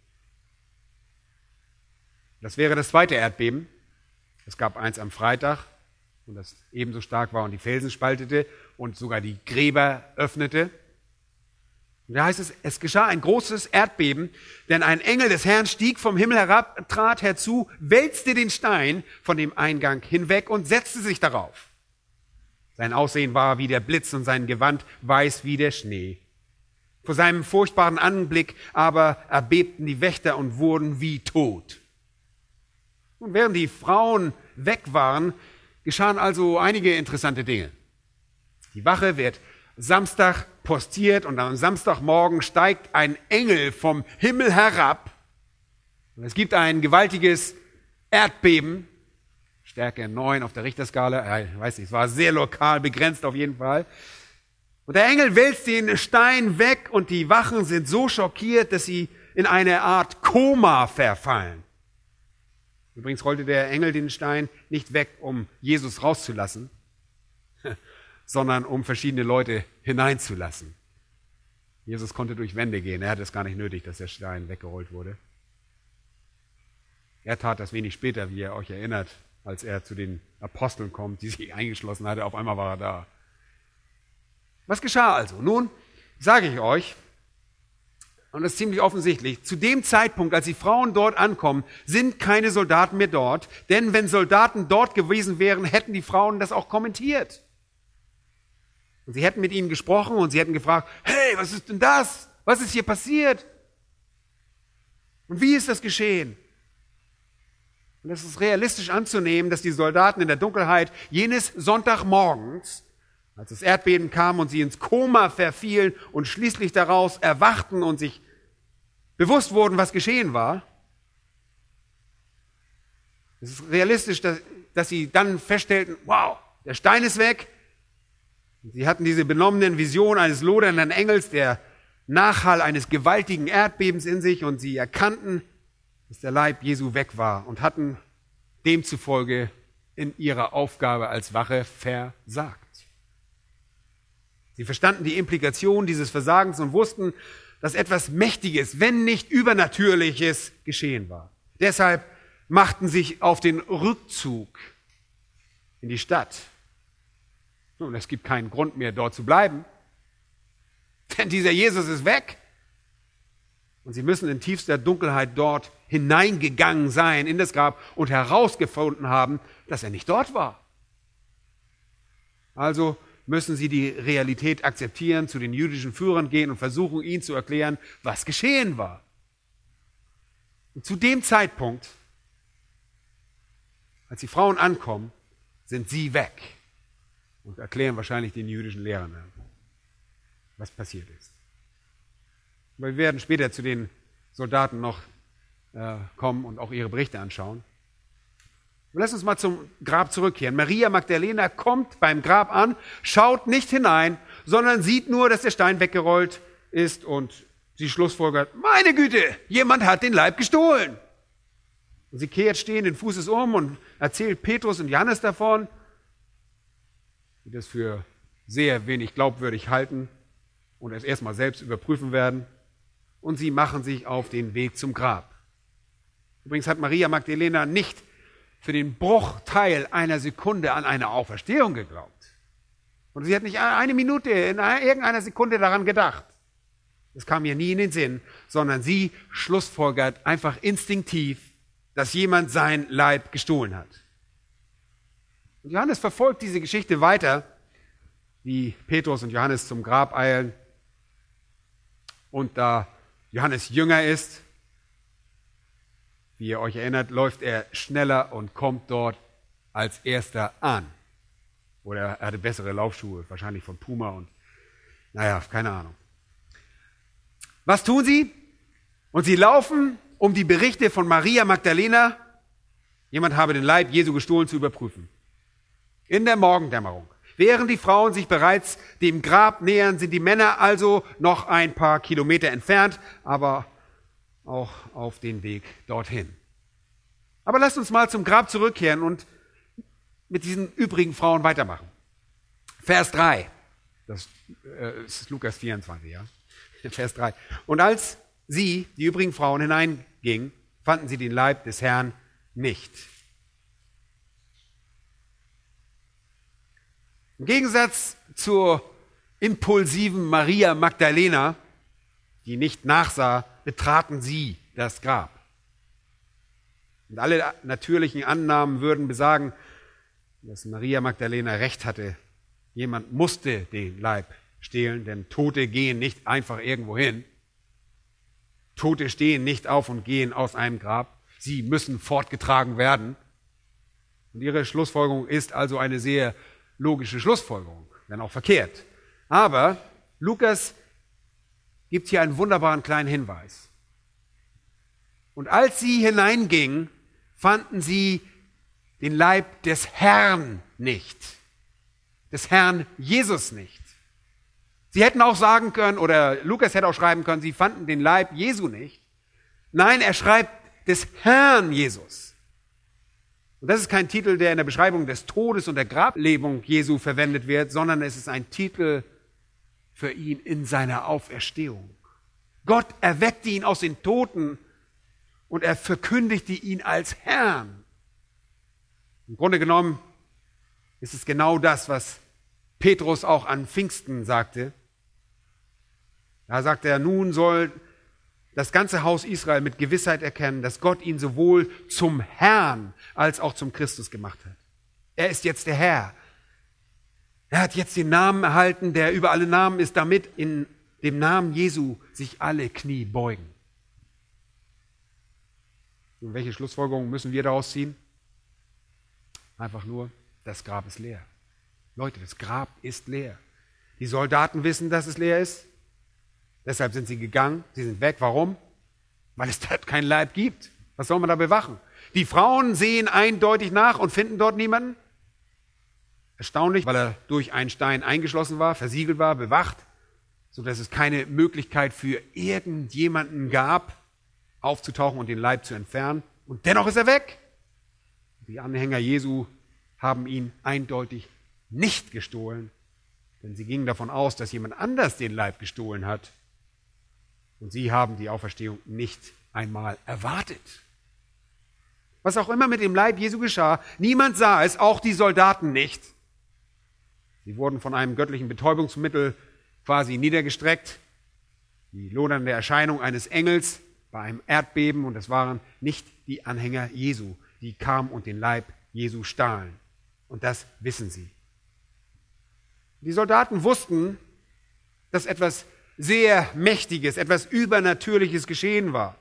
Das wäre das zweite Erdbeben. Es gab eins am Freitag, und das ebenso stark war und die Felsen spaltete und sogar die Gräber öffnete. Und da heißt es, es geschah ein großes Erdbeben, denn ein Engel des Herrn stieg vom Himmel herab, trat herzu, wälzte den Stein von dem Eingang hinweg und setzte sich darauf. Sein Aussehen war wie der Blitz und sein Gewand weiß wie der Schnee. Vor seinem furchtbaren Anblick aber erbebten die Wächter und wurden wie tot. Und während die Frauen weg waren, geschahen also einige interessante Dinge. Die Wache wird Samstag postiert und am Samstagmorgen steigt ein Engel vom Himmel herab. Und es gibt ein gewaltiges Erdbeben, Stärke 9 auf der Richterskala, ich weiß nicht, es war sehr lokal begrenzt auf jeden Fall. Und der Engel wälzt den Stein weg und die Wachen sind so schockiert, dass sie in eine Art Koma verfallen. Übrigens rollte der Engel den Stein nicht weg, um Jesus rauszulassen, sondern um verschiedene Leute hineinzulassen. Jesus konnte durch Wände gehen, er hatte es gar nicht nötig, dass der Stein weggerollt wurde. Er tat das wenig später, wie ihr euch erinnert, als er zu den Aposteln kommt, die sich eingeschlossen hatte, auf einmal war er da. Was geschah also? Nun, sage ich euch, und das ist ziemlich offensichtlich, zu dem Zeitpunkt, als die Frauen dort ankommen, sind keine Soldaten mehr dort, denn wenn Soldaten dort gewesen wären, hätten die Frauen das auch kommentiert. Und sie hätten mit ihnen gesprochen und sie hätten gefragt, hey, was ist denn das? Was ist hier passiert? Und wie ist das geschehen? Und es ist realistisch anzunehmen, dass die Soldaten in der Dunkelheit jenes Sonntagmorgens, als das Erdbeben kam und sie ins Koma verfielen und schließlich daraus erwachten und sich bewusst wurden, was geschehen war, es ist realistisch, dass sie dann feststellten, wow, der Stein ist weg. Sie hatten diese benommenen Visionen eines lodernden Engels, der Nachhall eines gewaltigen Erdbebens in sich und sie erkannten, dass der Leib Jesu weg war und hatten demzufolge in ihrer Aufgabe als Wache versagt. Sie verstanden die Implikation dieses Versagens und wussten, dass etwas Mächtiges, wenn nicht Übernatürliches, geschehen war. Deshalb machten sich auf den Rückzug in die Stadt. Nun, es gibt keinen Grund mehr, dort zu bleiben, denn dieser Jesus ist weg. Und sie müssen in tiefster Dunkelheit dort hineingegangen sein in das Grab und herausgefunden haben, dass er nicht dort war. Also müssen sie die Realität akzeptieren, zu den jüdischen Führern gehen und versuchen, ihnen zu erklären, was geschehen war. Und zu dem Zeitpunkt, als die Frauen ankommen, sind sie weg und erklären wahrscheinlich den jüdischen Lehrern, was passiert ist. Wir werden später zu den Soldaten noch kommen und auch ihre Berichte anschauen. Lass uns mal zum Grab zurückkehren. Maria Magdalena kommt beim Grab an, schaut nicht hinein, sondern sieht nur, dass der Stein weggerollt ist und sie schlussfolgert, meine Güte, jemand hat den Leib gestohlen. Und sie kehrt stehenden Fußes um und erzählt Petrus und Johannes davon, die das für sehr wenig glaubwürdig halten und es erstmal selbst überprüfen werden. Und sie machen sich auf den Weg zum Grab. Übrigens hat Maria Magdalena nicht für den Bruchteil einer Sekunde an eine Auferstehung geglaubt. Und sie hat nicht eine Minute in irgendeiner Sekunde daran gedacht. Das kam ihr nie in den Sinn, sondern sie schlussfolgert einfach instinktiv, dass jemand sein Leib gestohlen hat. Und Johannes verfolgt diese Geschichte weiter. wie Petrus und Johannes zum Grab eilen. Und da Johannes jünger ist, wie ihr euch erinnert, läuft er schneller und kommt dort als erster an. Oder er hatte bessere Laufschuhe, wahrscheinlich von Puma und naja, keine Ahnung. Was tun sie? Und sie laufen, um die Berichte von Maria Magdalena, jemand habe den Leib Jesu gestohlen, zu überprüfen. In der Morgendämmerung. Während die Frauen sich bereits dem Grab nähern, sind die Männer also noch ein paar Kilometer entfernt, aber auch auf den Weg dorthin. Aber lasst uns mal zum Grab zurückkehren und mit diesen übrigen Frauen weitermachen. Vers 3. Das ist Lukas 24, ja. Vers 3. Und als sie, die übrigen Frauen, hineingingen, fanden sie den Leib des Herrn nicht. Im Gegensatz zur impulsiven Maria Magdalena, die nicht nachsah, betraten sie das Grab. Und alle natürlichen Annahmen würden besagen, dass Maria Magdalena recht hatte. Jemand musste den Leib stehlen, denn Tote gehen nicht einfach irgendwo hin. Tote stehen nicht auf und gehen aus einem Grab. Sie müssen fortgetragen werden. Und ihre Schlussfolgerung ist also eine sehr logische Schlussfolgerung, wenn auch verkehrt. Aber Lukas gibt hier einen wunderbaren kleinen Hinweis. Und als sie hineingingen, fanden sie den Leib des Herrn nicht. Des Herrn Jesus nicht. Sie hätten auch sagen können, oder Lukas hätte auch schreiben können, sie fanden den Leib Jesu nicht. Nein, er schreibt des Herrn Jesus. Und das ist kein Titel, der in der Beschreibung des Todes und der Grablebung Jesu verwendet wird, sondern es ist ein Titel für ihn in seiner Auferstehung. Gott erweckte ihn aus den Toten und er verkündigte ihn als Herrn. Im Grunde genommen ist es genau das, was Petrus auch an Pfingsten sagte. Da sagt er, nun soll das ganze Haus Israel mit Gewissheit erkennen, dass Gott ihn sowohl zum Herrn als auch zum Christus gemacht hat. Er ist jetzt der Herr. Er hat jetzt den Namen erhalten, der über alle Namen ist, damit in dem Namen Jesu sich alle Knie beugen. Und welche Schlussfolgerungen müssen wir daraus ziehen? Einfach nur, das Grab ist leer. Leute, das Grab ist leer. Die Soldaten wissen, dass es leer ist. Deshalb sind sie gegangen. Sie sind weg. Warum? Weil es dort keinen Leib gibt. Was soll man da bewachen? Die Frauen sehen eindeutig nach und finden dort niemanden. Erstaunlich, weil er durch einen Stein eingeschlossen war, versiegelt war, bewacht, sodass es keine Möglichkeit für irgendjemanden gab, aufzutauchen und den Leib zu entfernen. Und dennoch ist er weg. Die Anhänger Jesu haben ihn eindeutig nicht gestohlen, denn sie gingen davon aus, dass jemand anders den Leib gestohlen hat. Und sie haben die Auferstehung nicht einmal erwartet. Was auch immer mit dem Leib Jesu geschah, niemand sah es, auch die Soldaten nicht. Sie wurden von einem göttlichen Betäubungsmittel quasi niedergestreckt. Die lodernde Erscheinung eines Engels bei einem Erdbeben, und es waren nicht die Anhänger Jesu, die kamen und den Leib Jesu stahlen. Und das wissen sie. Die Soldaten wussten, dass etwas sehr Mächtiges, etwas Übernatürliches geschehen war.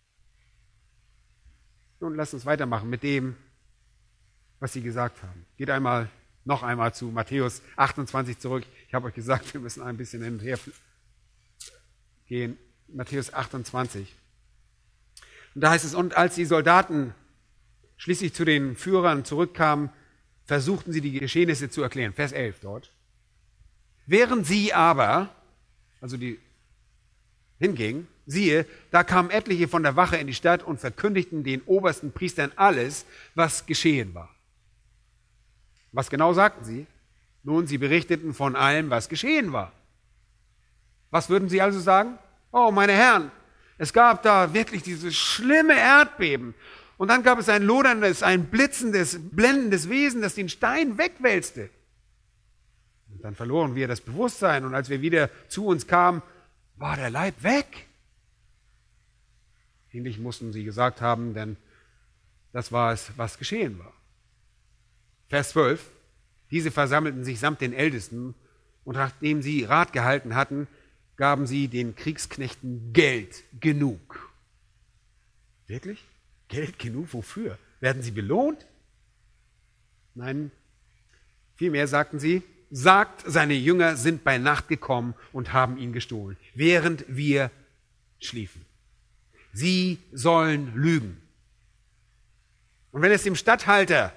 Nun lasst uns weitermachen mit dem, was sie gesagt haben. Geht noch einmal zu Matthäus 28 zurück. Ich habe euch gesagt, wir müssen ein bisschen hin und her gehen. Matthäus 28. Und da heißt es, und als die Soldaten schließlich zu den Führern zurückkamen, versuchten sie die Geschehnisse zu erklären. Vers 11 dort. Während sie aber, also die hingingen, siehe, da kamen etliche von der Wache in die Stadt und verkündigten den obersten Priestern alles, was geschehen war. Was genau sagten sie? Nun, sie berichteten von allem, was geschehen war. Was würden sie also sagen? Oh, meine Herren, es gab da wirklich dieses schlimme Erdbeben. Und dann gab es ein loderndes, ein blitzendes, blendendes Wesen, das den Stein wegwälzte. Und dann verloren wir das Bewusstsein. Und als wir wieder zu uns kamen, war der Leib weg. Ähnlich mussten sie gesagt haben, denn das war es, was geschehen war. Vers 12. Diese versammelten sich samt den Ältesten Und nachdem sie Rat gehalten hatten, gaben sie den Kriegsknechten Geld genug. Wirklich? Geld genug? Wofür? Werden sie belohnt? Nein, vielmehr sagten sie, sagt, seine Jünger sind bei Nacht gekommen und haben ihn gestohlen, während wir schliefen. Sie sollen lügen. Und wenn es dem Statthalter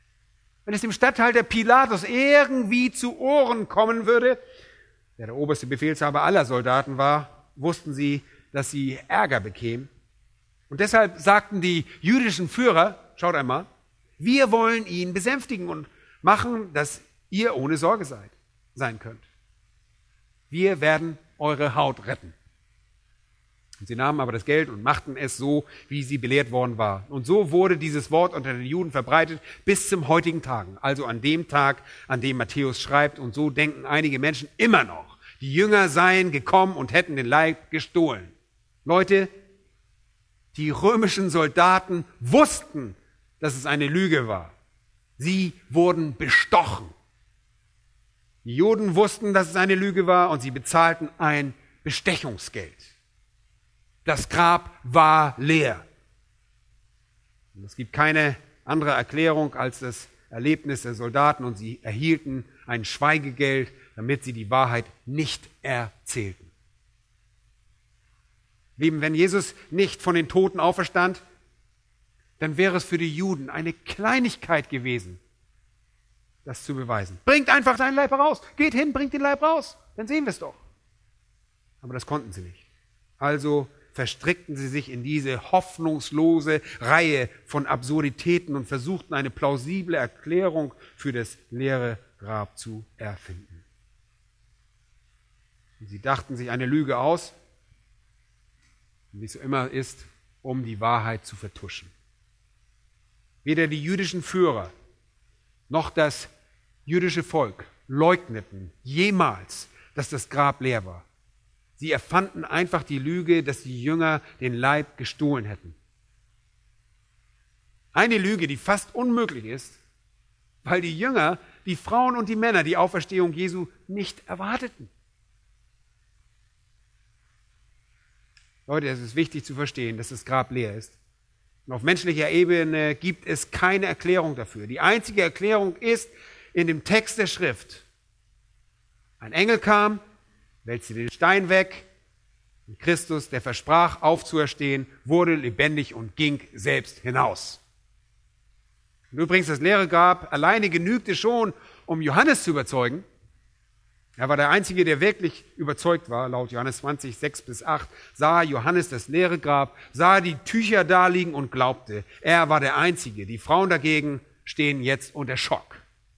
Pilatus irgendwie zu Ohren kommen würde, der oberste Befehlshaber aller Soldaten war, wussten sie, dass sie Ärger bekämen. Und deshalb sagten die jüdischen Führer, schaut einmal, wir wollen ihn besänftigen und machen, dass ihr ohne Sorge sein könnt. Wir werden eure Haut retten. Und sie nahmen aber das Geld und machten es so, wie sie belehrt worden war. Und so wurde dieses Wort unter den Juden verbreitet bis zum heutigen Tag. Also an dem Tag, an dem Matthäus schreibt. Und so denken einige Menschen immer noch, die Jünger seien gekommen und hätten den Leib gestohlen. Leute, die römischen Soldaten wussten, dass es eine Lüge war. Sie wurden bestochen. Die Juden wussten, dass es eine Lüge war und sie bezahlten ein Bestechungsgeld. Das Grab war leer. Und es gibt keine andere Erklärung als das Erlebnis der Soldaten und sie erhielten ein Schweigegeld, damit sie die Wahrheit nicht erzählten. Lieben, wenn Jesus nicht von den Toten auferstand, dann wäre es für die Juden eine Kleinigkeit gewesen, das zu beweisen. Bringt einfach seinen Leib heraus. Geht hin, bringt den Leib raus. Dann sehen wir es doch. Aber das konnten sie nicht. Also verstrickten sie sich in diese hoffnungslose Reihe von Absurditäten und versuchten eine plausible Erklärung für das leere Grab zu erfinden. Und sie dachten sich eine Lüge aus, wie es so immer ist, um die Wahrheit zu vertuschen. Weder die jüdischen Führer noch das jüdische Volk leugneten jemals, dass das Grab leer war. Sie erfanden einfach die Lüge, dass die Jünger den Leib gestohlen hätten. Eine Lüge, die fast unmöglich ist, weil die Jünger, die Frauen und die Männer die Auferstehung Jesu nicht erwarteten. Leute, es ist wichtig zu verstehen, dass das Grab leer ist. Und auf menschlicher Ebene gibt es keine Erklärung dafür. Die einzige Erklärung ist in dem Text der Schrift. Ein Engel kam, wälzte den Stein weg und Christus, der versprach aufzuerstehen, wurde lebendig und ging selbst hinaus. Und übrigens, das leere Grab alleine genügte schon, um Johannes zu überzeugen. Er war der Einzige, der wirklich überzeugt war. Laut Johannes 20, 6-8 sah Johannes das leere Grab, sah die Tücher da liegen und glaubte. Er war der Einzige. Die Frauen dagegen stehen jetzt unter Schock.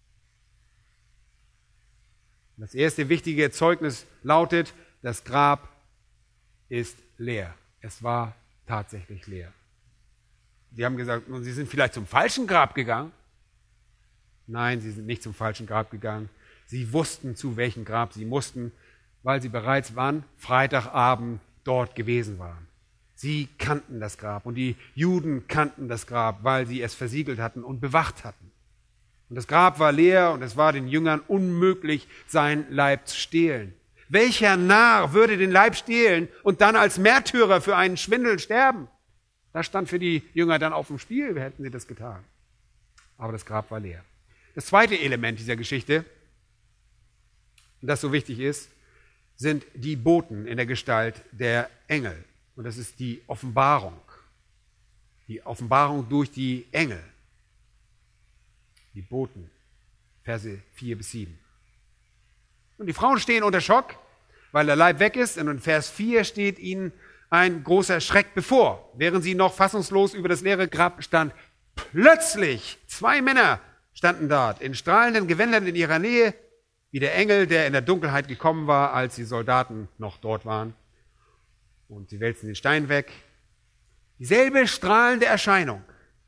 Das erste wichtige Zeugnis lautet, das Grab ist leer. Es war tatsächlich leer. Sie haben gesagt, Sie sind vielleicht zum falschen Grab gegangen. Nein, sie sind nicht zum falschen Grab gegangen. Sie wussten, zu welchem Grab sie mussten, weil sie bereits Freitagabend dort gewesen waren. Sie kannten das Grab und die Juden kannten das Grab, weil sie es versiegelt hatten und bewacht hatten. Und das Grab war leer und es war den Jüngern unmöglich, sein Leib zu stehlen. Welcher Narr würde den Leib stehlen und dann als Märtyrer für einen Schwindel sterben? Das stand für die Jünger dann auf dem Spiel, hätten sie das getan. Aber das Grab war leer. Das zweite Element dieser Geschichte, das so wichtig ist, sind die Boten in der Gestalt der Engel. Und das ist die Offenbarung. Die Offenbarung durch die Engel. Die Boten, Verse 4-7. Und die Frauen stehen unter Schock, weil der Leib weg ist. Und in Vers 4 steht ihnen ein großer Schreck bevor. Während sie noch fassungslos über das leere Grab stand, plötzlich 2 Männer standen dort, in strahlenden Gewändern in ihrer Nähe, wie der Engel, der in der Dunkelheit gekommen war, als die Soldaten noch dort waren. Und sie wälzen den Stein weg. Dieselbe strahlende Erscheinung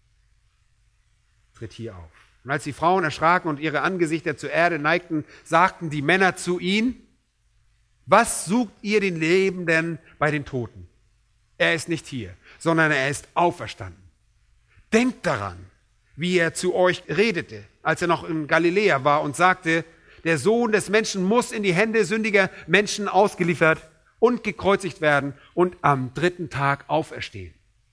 tritt hier auf. Und als die Frauen erschraken und ihre Angesichter zur Erde neigten, sagten die Männer zu ihnen: Was sucht ihr den Lebenden bei den Toten? Er ist nicht hier, sondern er ist auferstanden. Denkt daran, wie er zu euch redete, als er noch in Galiläa war und sagte: der Sohn des Menschen muss in die Hände sündiger Menschen ausgeliefert und gekreuzigt werden und am 3. Tag auferstehen.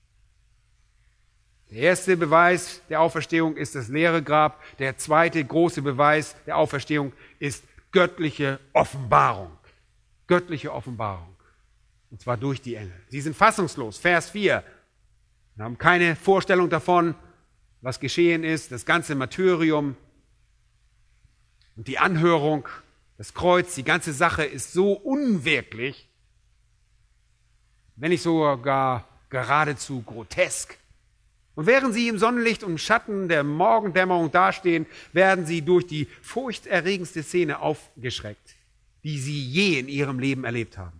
Der erste Beweis der Auferstehung ist das leere Grab. Der zweite große Beweis der Auferstehung ist göttliche Offenbarung. Göttliche Offenbarung. Und zwar durch die Engel. Sie sind fassungslos. Vers 4. Sie haben keine Vorstellung davon, was geschehen ist. Das ganze Martyrium und die Anhörung, das Kreuz, die ganze Sache ist so unwirklich, wenn nicht sogar geradezu grotesk. Und während sie im Sonnenlicht und im Schatten der Morgendämmerung dastehen, werden sie durch die furchterregendste Szene aufgeschreckt, die sie je in ihrem Leben erlebt haben.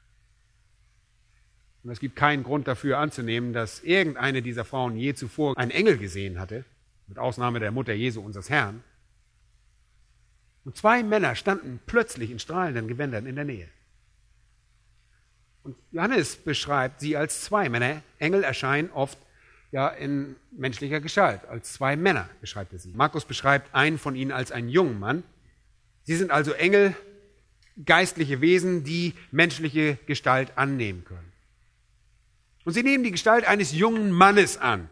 Und es gibt keinen Grund dafür anzunehmen, dass irgendeine dieser Frauen je zuvor einen Engel gesehen hatte, mit Ausnahme der Mutter Jesu, unseres Herrn. Und 2 Männer standen plötzlich in strahlenden Gewändern in der Nähe. Und Johannes beschreibt sie als 2 Männer. Engel erscheinen oft in menschlicher Gestalt. Als 2 Männer beschreibt er sie. Markus beschreibt einen von ihnen als einen jungen Mann. Sie sind also Engel, geistliche Wesen, die menschliche Gestalt annehmen können. Und sie nehmen die Gestalt eines jungen Mannes an.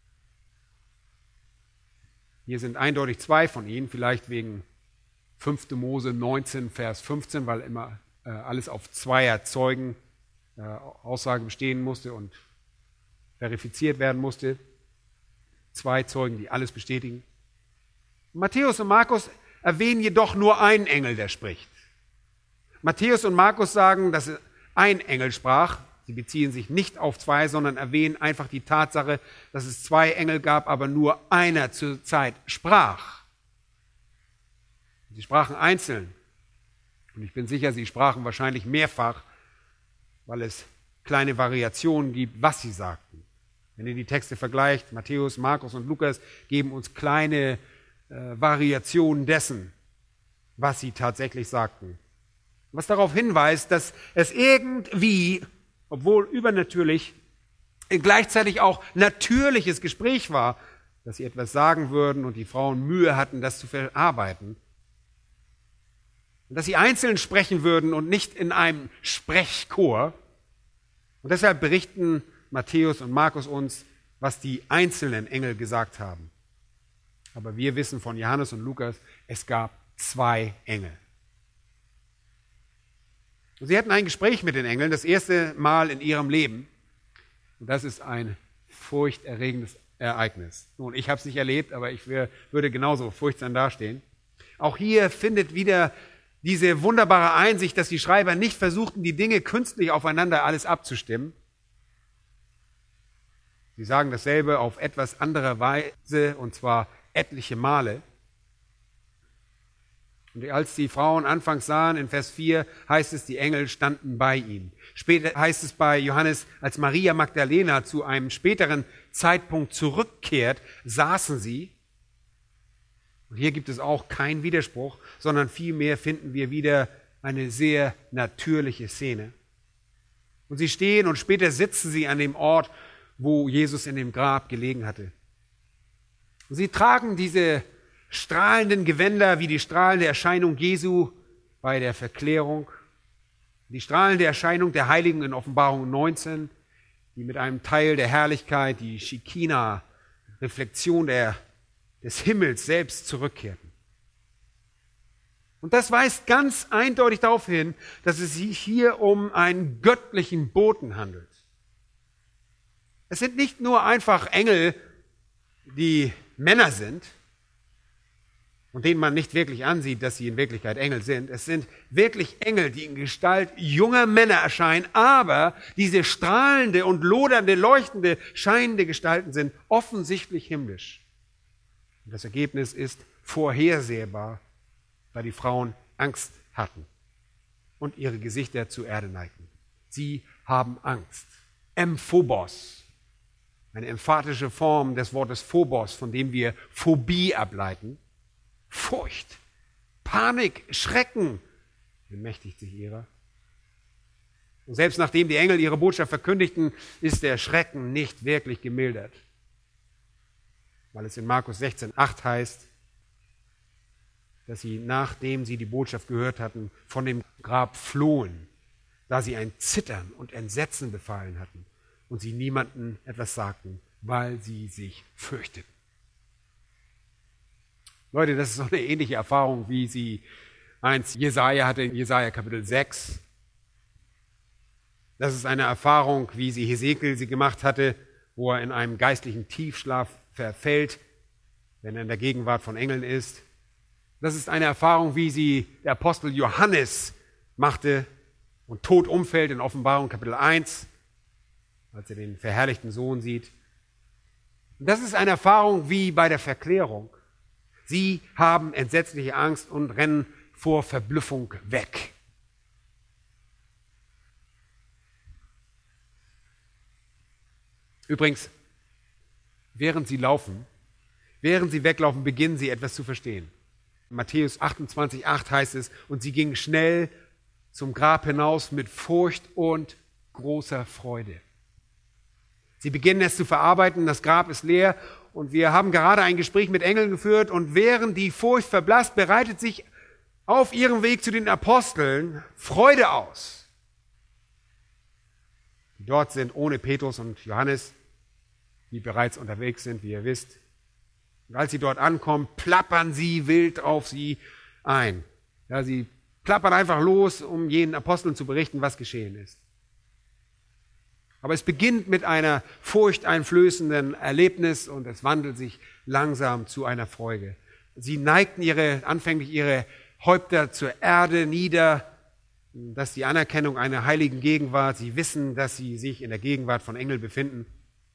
Hier sind eindeutig 2 von ihnen, vielleicht wegen 5. Mose 19, Vers 15, weil immer alles auf 2 Zeugen Aussage bestehen musste und verifiziert werden musste. 2 Zeugen, die alles bestätigen. Matthäus und Markus erwähnen jedoch nur einen Engel, der spricht. Matthäus und Markus sagen, dass ein Engel sprach. Sie beziehen sich nicht auf 2, sondern erwähnen einfach die Tatsache, dass es 2 Engel gab, aber nur einer zur Zeit sprach. Sie sprachen einzeln. Und ich bin sicher, sie sprachen wahrscheinlich mehrfach, weil es kleine Variationen gibt, was sie sagten. Wenn ihr die Texte vergleicht, Matthäus, Markus und Lukas geben uns kleine Variationen dessen, was sie tatsächlich sagten. Was darauf hinweist, dass es irgendwie, obwohl übernatürlich, gleichzeitig auch natürliches Gespräch war, dass sie etwas sagen würden und die Frauen Mühe hatten, das zu verarbeiten. Und dass sie einzeln sprechen würden und nicht in einem Sprechchor. Und deshalb berichten Matthäus und Markus uns, was die einzelnen Engel gesagt haben. Aber wir wissen von Johannes und Lukas, es gab 2 Engel. Und sie hatten ein Gespräch mit den Engeln, das erste Mal in ihrem Leben. Und das ist ein furchterregendes Ereignis. Nun, ich habe es nicht erlebt, aber ich würde genauso furchtsam dastehen. Auch hier findet wieder diese wunderbare Einsicht, dass die Schreiber nicht versuchten, die Dinge künstlich aufeinander alles abzustimmen. Sie sagen dasselbe auf etwas andere Weise, und zwar etliche Male. Und als die Frauen anfangs sahen, in Vers 4 heißt es, die Engel standen bei ihnen. Später heißt es bei Johannes, als Maria Magdalena zu einem späteren Zeitpunkt zurückkehrt, saßen sie. Und hier gibt es auch keinen Widerspruch, sondern vielmehr finden wir wieder eine sehr natürliche Szene. Und sie stehen und später sitzen sie an dem Ort, wo Jesus in dem Grab gelegen hatte. Und sie tragen diese strahlenden Gewänder wie die strahlende Erscheinung Jesu bei der Verklärung, die strahlende Erscheinung der Heiligen in Offenbarung 19, die mit einem Teil der Herrlichkeit, die Schekina, Reflexion des Himmels selbst zurückkehrten. Und das weist ganz eindeutig darauf hin, dass es sich hier um einen göttlichen Boten handelt. Es sind nicht nur einfach Engel, die Männer sind und denen man nicht wirklich ansieht, dass sie in Wirklichkeit Engel sind. Es sind wirklich Engel, die in Gestalt junger Männer erscheinen, aber diese strahlende und lodernde, leuchtende, scheinende Gestalten sind offensichtlich himmlisch. Und das Ergebnis ist vorhersehbar, weil die Frauen Angst hatten und ihre Gesichter zur Erde neigten. Sie haben Angst. Emphobos, eine emphatische Form des Wortes Phobos, von dem wir Phobie ableiten. Furcht, Panik, Schrecken bemächtigt sich ihrer. Und selbst nachdem die Engel ihre Botschaft verkündigten, ist der Schrecken nicht wirklich gemildert. Weil es in Markus 16,8 heißt, dass sie, nachdem sie die Botschaft gehört hatten, von dem Grab flohen, da sie ein Zittern und Entsetzen befallen hatten und sie niemandem etwas sagten, weil sie sich fürchteten. Leute, das ist so eine ähnliche Erfahrung, wie sie einst Jesaja hatte, in Jesaja Kapitel 6. Das ist eine Erfahrung, wie sie Hesekiel sie gemacht hatte, wo er in einem geistlichen Tiefschlaf verfällt, wenn er in der Gegenwart von Engeln ist. Das ist eine Erfahrung, wie sie der Apostel Johannes machte und tot umfällt in Offenbarung Kapitel 1, als er den verherrlichten Sohn sieht. Und das ist eine Erfahrung wie bei der Verklärung. Sie haben entsetzliche Angst und rennen vor Verblüffung weg. Übrigens, während sie weglaufen, beginnen sie etwas zu verstehen. In Matthäus 28,8 heißt es, und sie gingen schnell zum Grab hinaus mit Furcht und großer Freude. Sie beginnen es zu verarbeiten, das Grab ist leer und wir haben gerade ein Gespräch mit Engeln geführt und während die Furcht verblasst, bereitet sich auf ihrem Weg zu den Aposteln Freude aus. Die dort sind ohne Petrus und Johannes, die bereits unterwegs sind, wie ihr wisst. Und als sie dort ankommen, plappern sie wild auf sie ein. Ja, sie plappern einfach los, um jenen Aposteln zu berichten, was geschehen ist. Aber es beginnt mit einer furchteinflößenden Erlebnis und es wandelt sich langsam zu einer Freude. Sie neigten anfänglich ihre Häupter zur Erde nieder, das ist die Anerkennung einer heiligen Gegenwart. Sie wissen, dass sie sich in der Gegenwart von Engeln befinden.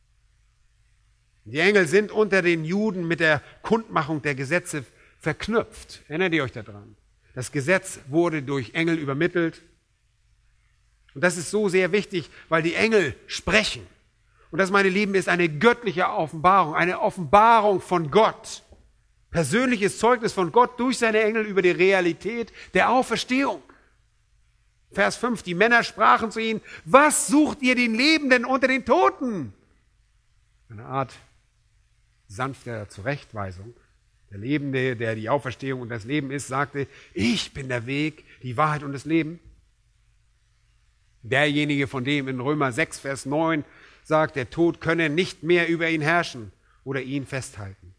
Die Engel sind unter den Juden mit der Kundmachung der Gesetze verknüpft. Erinnert ihr euch daran? Das Gesetz wurde durch Engel übermittelt. Und das ist so sehr wichtig, weil die Engel sprechen. Und das, meine Lieben, ist eine göttliche Offenbarung, eine Offenbarung von Gott. Persönliches Zeugnis von Gott durch seine Engel über die Realität der Auferstehung. Vers 5, die Männer sprachen zu ihnen, was sucht ihr den Lebenden unter den Toten? Eine Art sanfter Zurechtweisung. Der Lebende, der die Auferstehung und das Leben ist, sagte, ich bin der Weg, die Wahrheit und das Leben. Derjenige, von dem in Römer 6, Vers 9 sagt, der Tod könne nicht mehr über ihn herrschen oder ihn festhalten.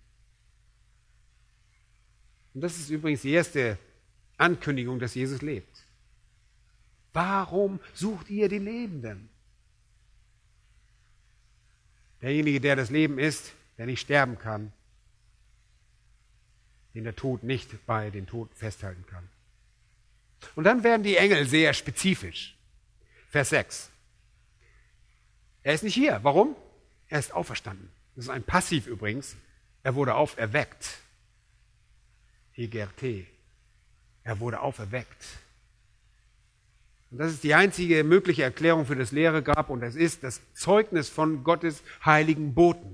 Und das ist übrigens die erste Ankündigung, dass Jesus lebt. Warum sucht ihr den Lebenden? Derjenige, der das Leben ist, der nicht sterben kann, den der Tod nicht bei den Toten festhalten kann. Und dann werden die Engel sehr spezifisch. Vers 6. Er ist nicht hier. Warum? Er ist auferstanden. Das ist ein Passiv übrigens. Er wurde auferweckt. Egerte. Er wurde auferweckt. Und das ist die einzige mögliche Erklärung für das leere Grab und es ist das Zeugnis von Gottes heiligen Boten.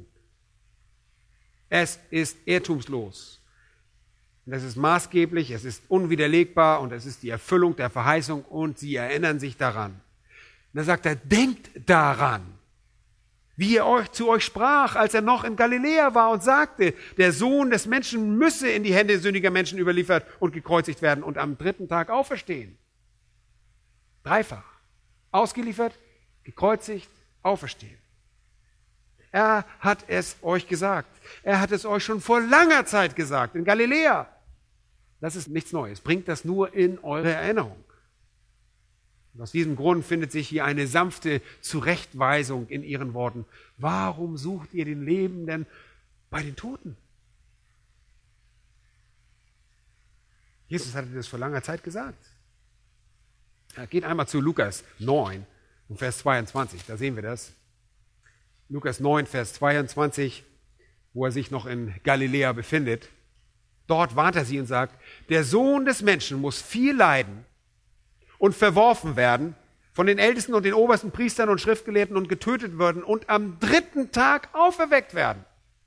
Es ist irrtumslos. Und es ist maßgeblich, es ist unwiderlegbar und es ist die Erfüllung der Verheißung und sie erinnern sich daran. Und da sagt er, denkt daran, wie er zu euch sprach, als er noch in Galiläa war und sagte, der Sohn des Menschen müsse in die Hände sündiger Menschen überliefert und gekreuzigt werden und am 3. Tag auferstehen. Dreifach. Ausgeliefert, gekreuzigt, auferstehen. Er hat es euch gesagt. Er hat es euch schon vor langer Zeit gesagt, in Galiläa. Das ist nichts Neues. Bringt das nur in eure Erinnerung. Und aus diesem Grund findet sich hier eine sanfte Zurechtweisung in ihren Worten. Warum sucht ihr den Lebenden bei den Toten? Jesus hatte das vor langer Zeit gesagt. Geht einmal zu Lukas 9, Vers 22, da sehen wir das. Lukas 9, Vers 22, wo er sich noch in Galiläa befindet. Dort warnt er sie und sagt, der Sohn des Menschen muss viel leiden und verworfen werden von den Ältesten und den obersten Priestern und Schriftgelehrten und getötet werden und am 3. Tag auferweckt werden.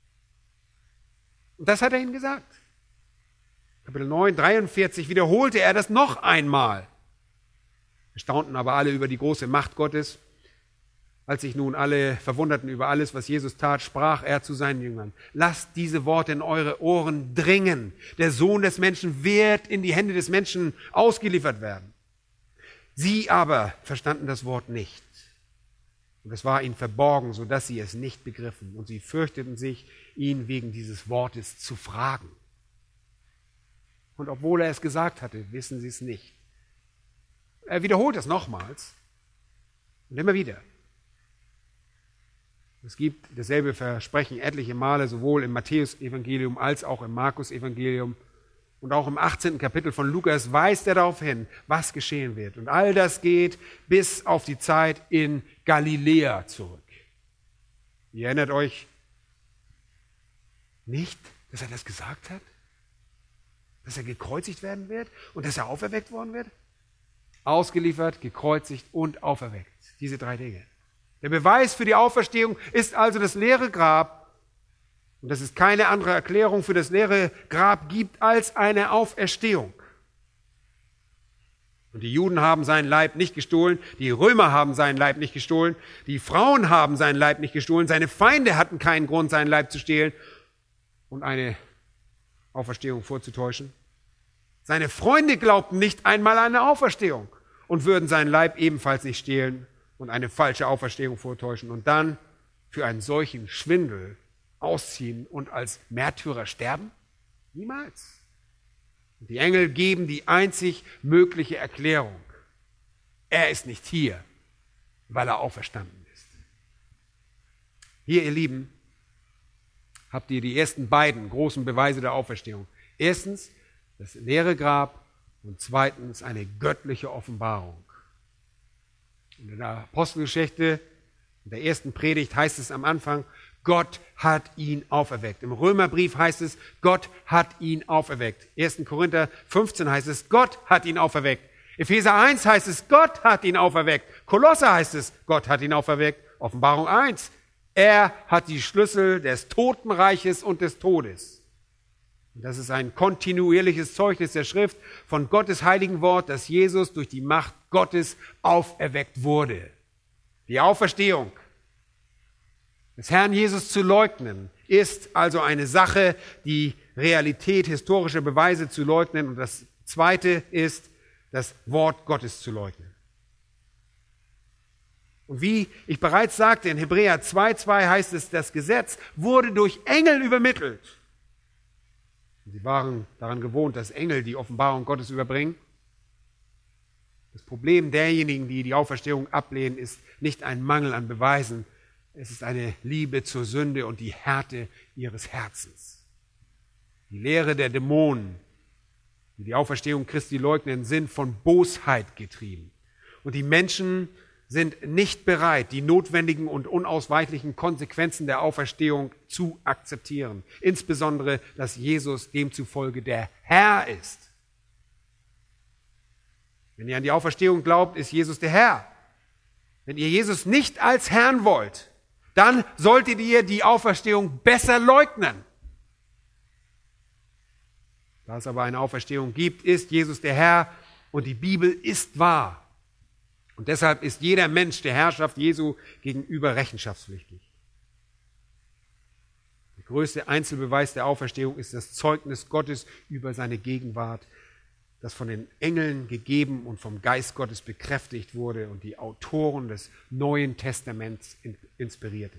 Und das hat er ihnen gesagt. Kapitel 9, 43 wiederholte er das noch einmal. Staunten aber alle über die große Macht Gottes Als sich nun alle verwunderten über alles, was Jesus tat, sprach er zu seinen Jüngern: Lasst diese Worte in eure Ohren dringen. Der Sohn des Menschen wird in die Hände des Menschen ausgeliefert werden. Sie aber verstanden das Wort nicht. Und es war ihnen verborgen, sodass sie es nicht begriffen. Und sie fürchteten sich, ihn wegen dieses Wortes zu fragen. Und obwohl er es gesagt hatte, wissen sie es nicht. Er wiederholt es nochmals und immer wieder. Es gibt dasselbe Versprechen etliche Male, sowohl im Matthäus-Evangelium als auch im Markus-Evangelium. Und auch im 18. Kapitel von Lukas weist er darauf hin, was geschehen wird. Und all das geht bis auf die Zeit in Galiläa zurück. Ihr erinnert euch nicht, dass er das gesagt hat? Dass er gekreuzigt werden wird und dass er auferweckt worden wird? Ausgeliefert, gekreuzigt und auferweckt. Diese 3 Dinge. Der Beweis für die Auferstehung ist also das leere Grab. Und dass es keine andere Erklärung für das leere Grab gibt als eine Auferstehung. Und die Juden haben seinen Leib nicht gestohlen, die Römer haben seinen Leib nicht gestohlen, die Frauen haben seinen Leib nicht gestohlen, seine Feinde hatten keinen Grund, seinen Leib zu stehlen und eine Auferstehung vorzutäuschen. Seine Freunde glaubten nicht einmal an eine Auferstehung und würden seinen Leib ebenfalls nicht stehlen und eine falsche Auferstehung vortäuschen und dann für einen solchen Schwindel ausziehen und als Märtyrer sterben? Niemals. Und die Engel geben die einzig mögliche Erklärung. Er ist nicht hier, weil er auferstanden ist. Hier, ihr Lieben, habt ihr die ersten beiden großen Beweise der Auferstehung. Erstens das leere Grab und zweitens eine göttliche Offenbarung. In der Apostelgeschichte, in der ersten Predigt heißt es am Anfang, Gott hat ihn auferweckt. Im Römerbrief heißt es, Gott hat ihn auferweckt. 1. Korinther 15 heißt es, Gott hat ihn auferweckt. Epheser 1 heißt es, Gott hat ihn auferweckt. Kolosser heißt es, Gott hat ihn auferweckt. Offenbarung 1, er hat die Schlüssel des Totenreiches und des Todes. Und das ist ein kontinuierliches Zeugnis der Schrift von Gottes heiligen Wort, dass Jesus durch die Macht Gottes auferweckt wurde. Die Auferstehung des Herrn Jesus zu leugnen, ist also eine Sache, die Realität, historische Beweise zu leugnen. Und das Zweite ist, das Wort Gottes zu leugnen. Und wie ich bereits sagte, in Hebräer 2,2 heißt es, das Gesetz wurde durch Engel übermittelt. Sie waren daran gewohnt, dass Engel die Offenbarung Gottes überbringen. Das Problem derjenigen, die die Auferstehung ablehnen, ist nicht ein Mangel an Beweisen. Es ist eine Liebe zur Sünde und die Härte ihres Herzens. Die Lehre der Dämonen, die die Auferstehung Christi leugnen, sind von Bosheit getrieben. Und die Menschen sind nicht bereit, die notwendigen und unausweichlichen Konsequenzen der Auferstehung zu akzeptieren. Insbesondere, dass Jesus demzufolge der Herr ist. Wenn ihr an die Auferstehung glaubt, ist Jesus der Herr. Wenn ihr Jesus nicht als Herrn wollt, dann solltet ihr die Auferstehung besser leugnen. Da es aber eine Auferstehung gibt, ist Jesus der Herr und die Bibel ist wahr. Und deshalb ist jeder Mensch der Herrschaft Jesu gegenüber rechenschaftspflichtig. Der größte Einzelbeweis der Auferstehung ist das Zeugnis Gottes über seine Gegenwart, das von den Engeln gegeben und vom Geist Gottes bekräftigt wurde und die Autoren des Neuen Testaments inspirierte.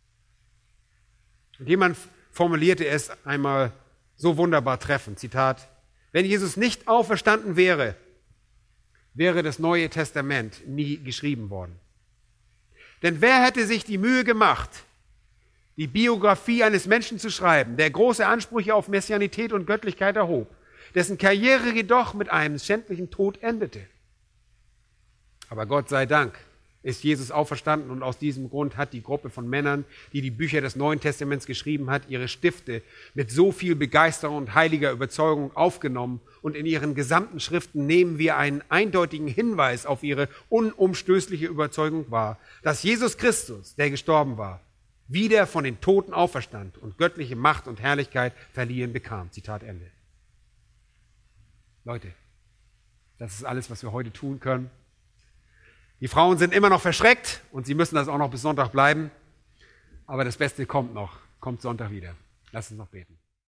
Und jemand formulierte es einmal so wunderbar treffend, Zitat, wenn Jesus nicht auferstanden wäre, wäre das Neue Testament nie geschrieben worden. Denn wer hätte sich die Mühe gemacht, die Biografie eines Menschen zu schreiben, der große Ansprüche auf Messianität und Göttlichkeit erhob, dessen Karriere jedoch mit einem schändlichen Tod endete? Aber Gott sei Dank ist Jesus auferstanden und aus diesem Grund hat die Gruppe von Männern, die die Bücher des Neuen Testaments geschrieben hat, ihre Stifte mit so viel Begeisterung und heiliger Überzeugung aufgenommen und in ihren gesamten Schriften nehmen wir einen eindeutigen Hinweis auf ihre unumstößliche Überzeugung wahr, dass Jesus Christus, der gestorben war, wieder von den Toten auferstand und göttliche Macht und Herrlichkeit verliehen bekam. Zitat Ende. Leute, das ist alles, was wir heute tun können. Die Frauen sind immer noch verschreckt und sie müssen das auch noch bis Sonntag bleiben. Aber das Beste kommt noch, kommt Sonntag wieder. Lass uns noch beten.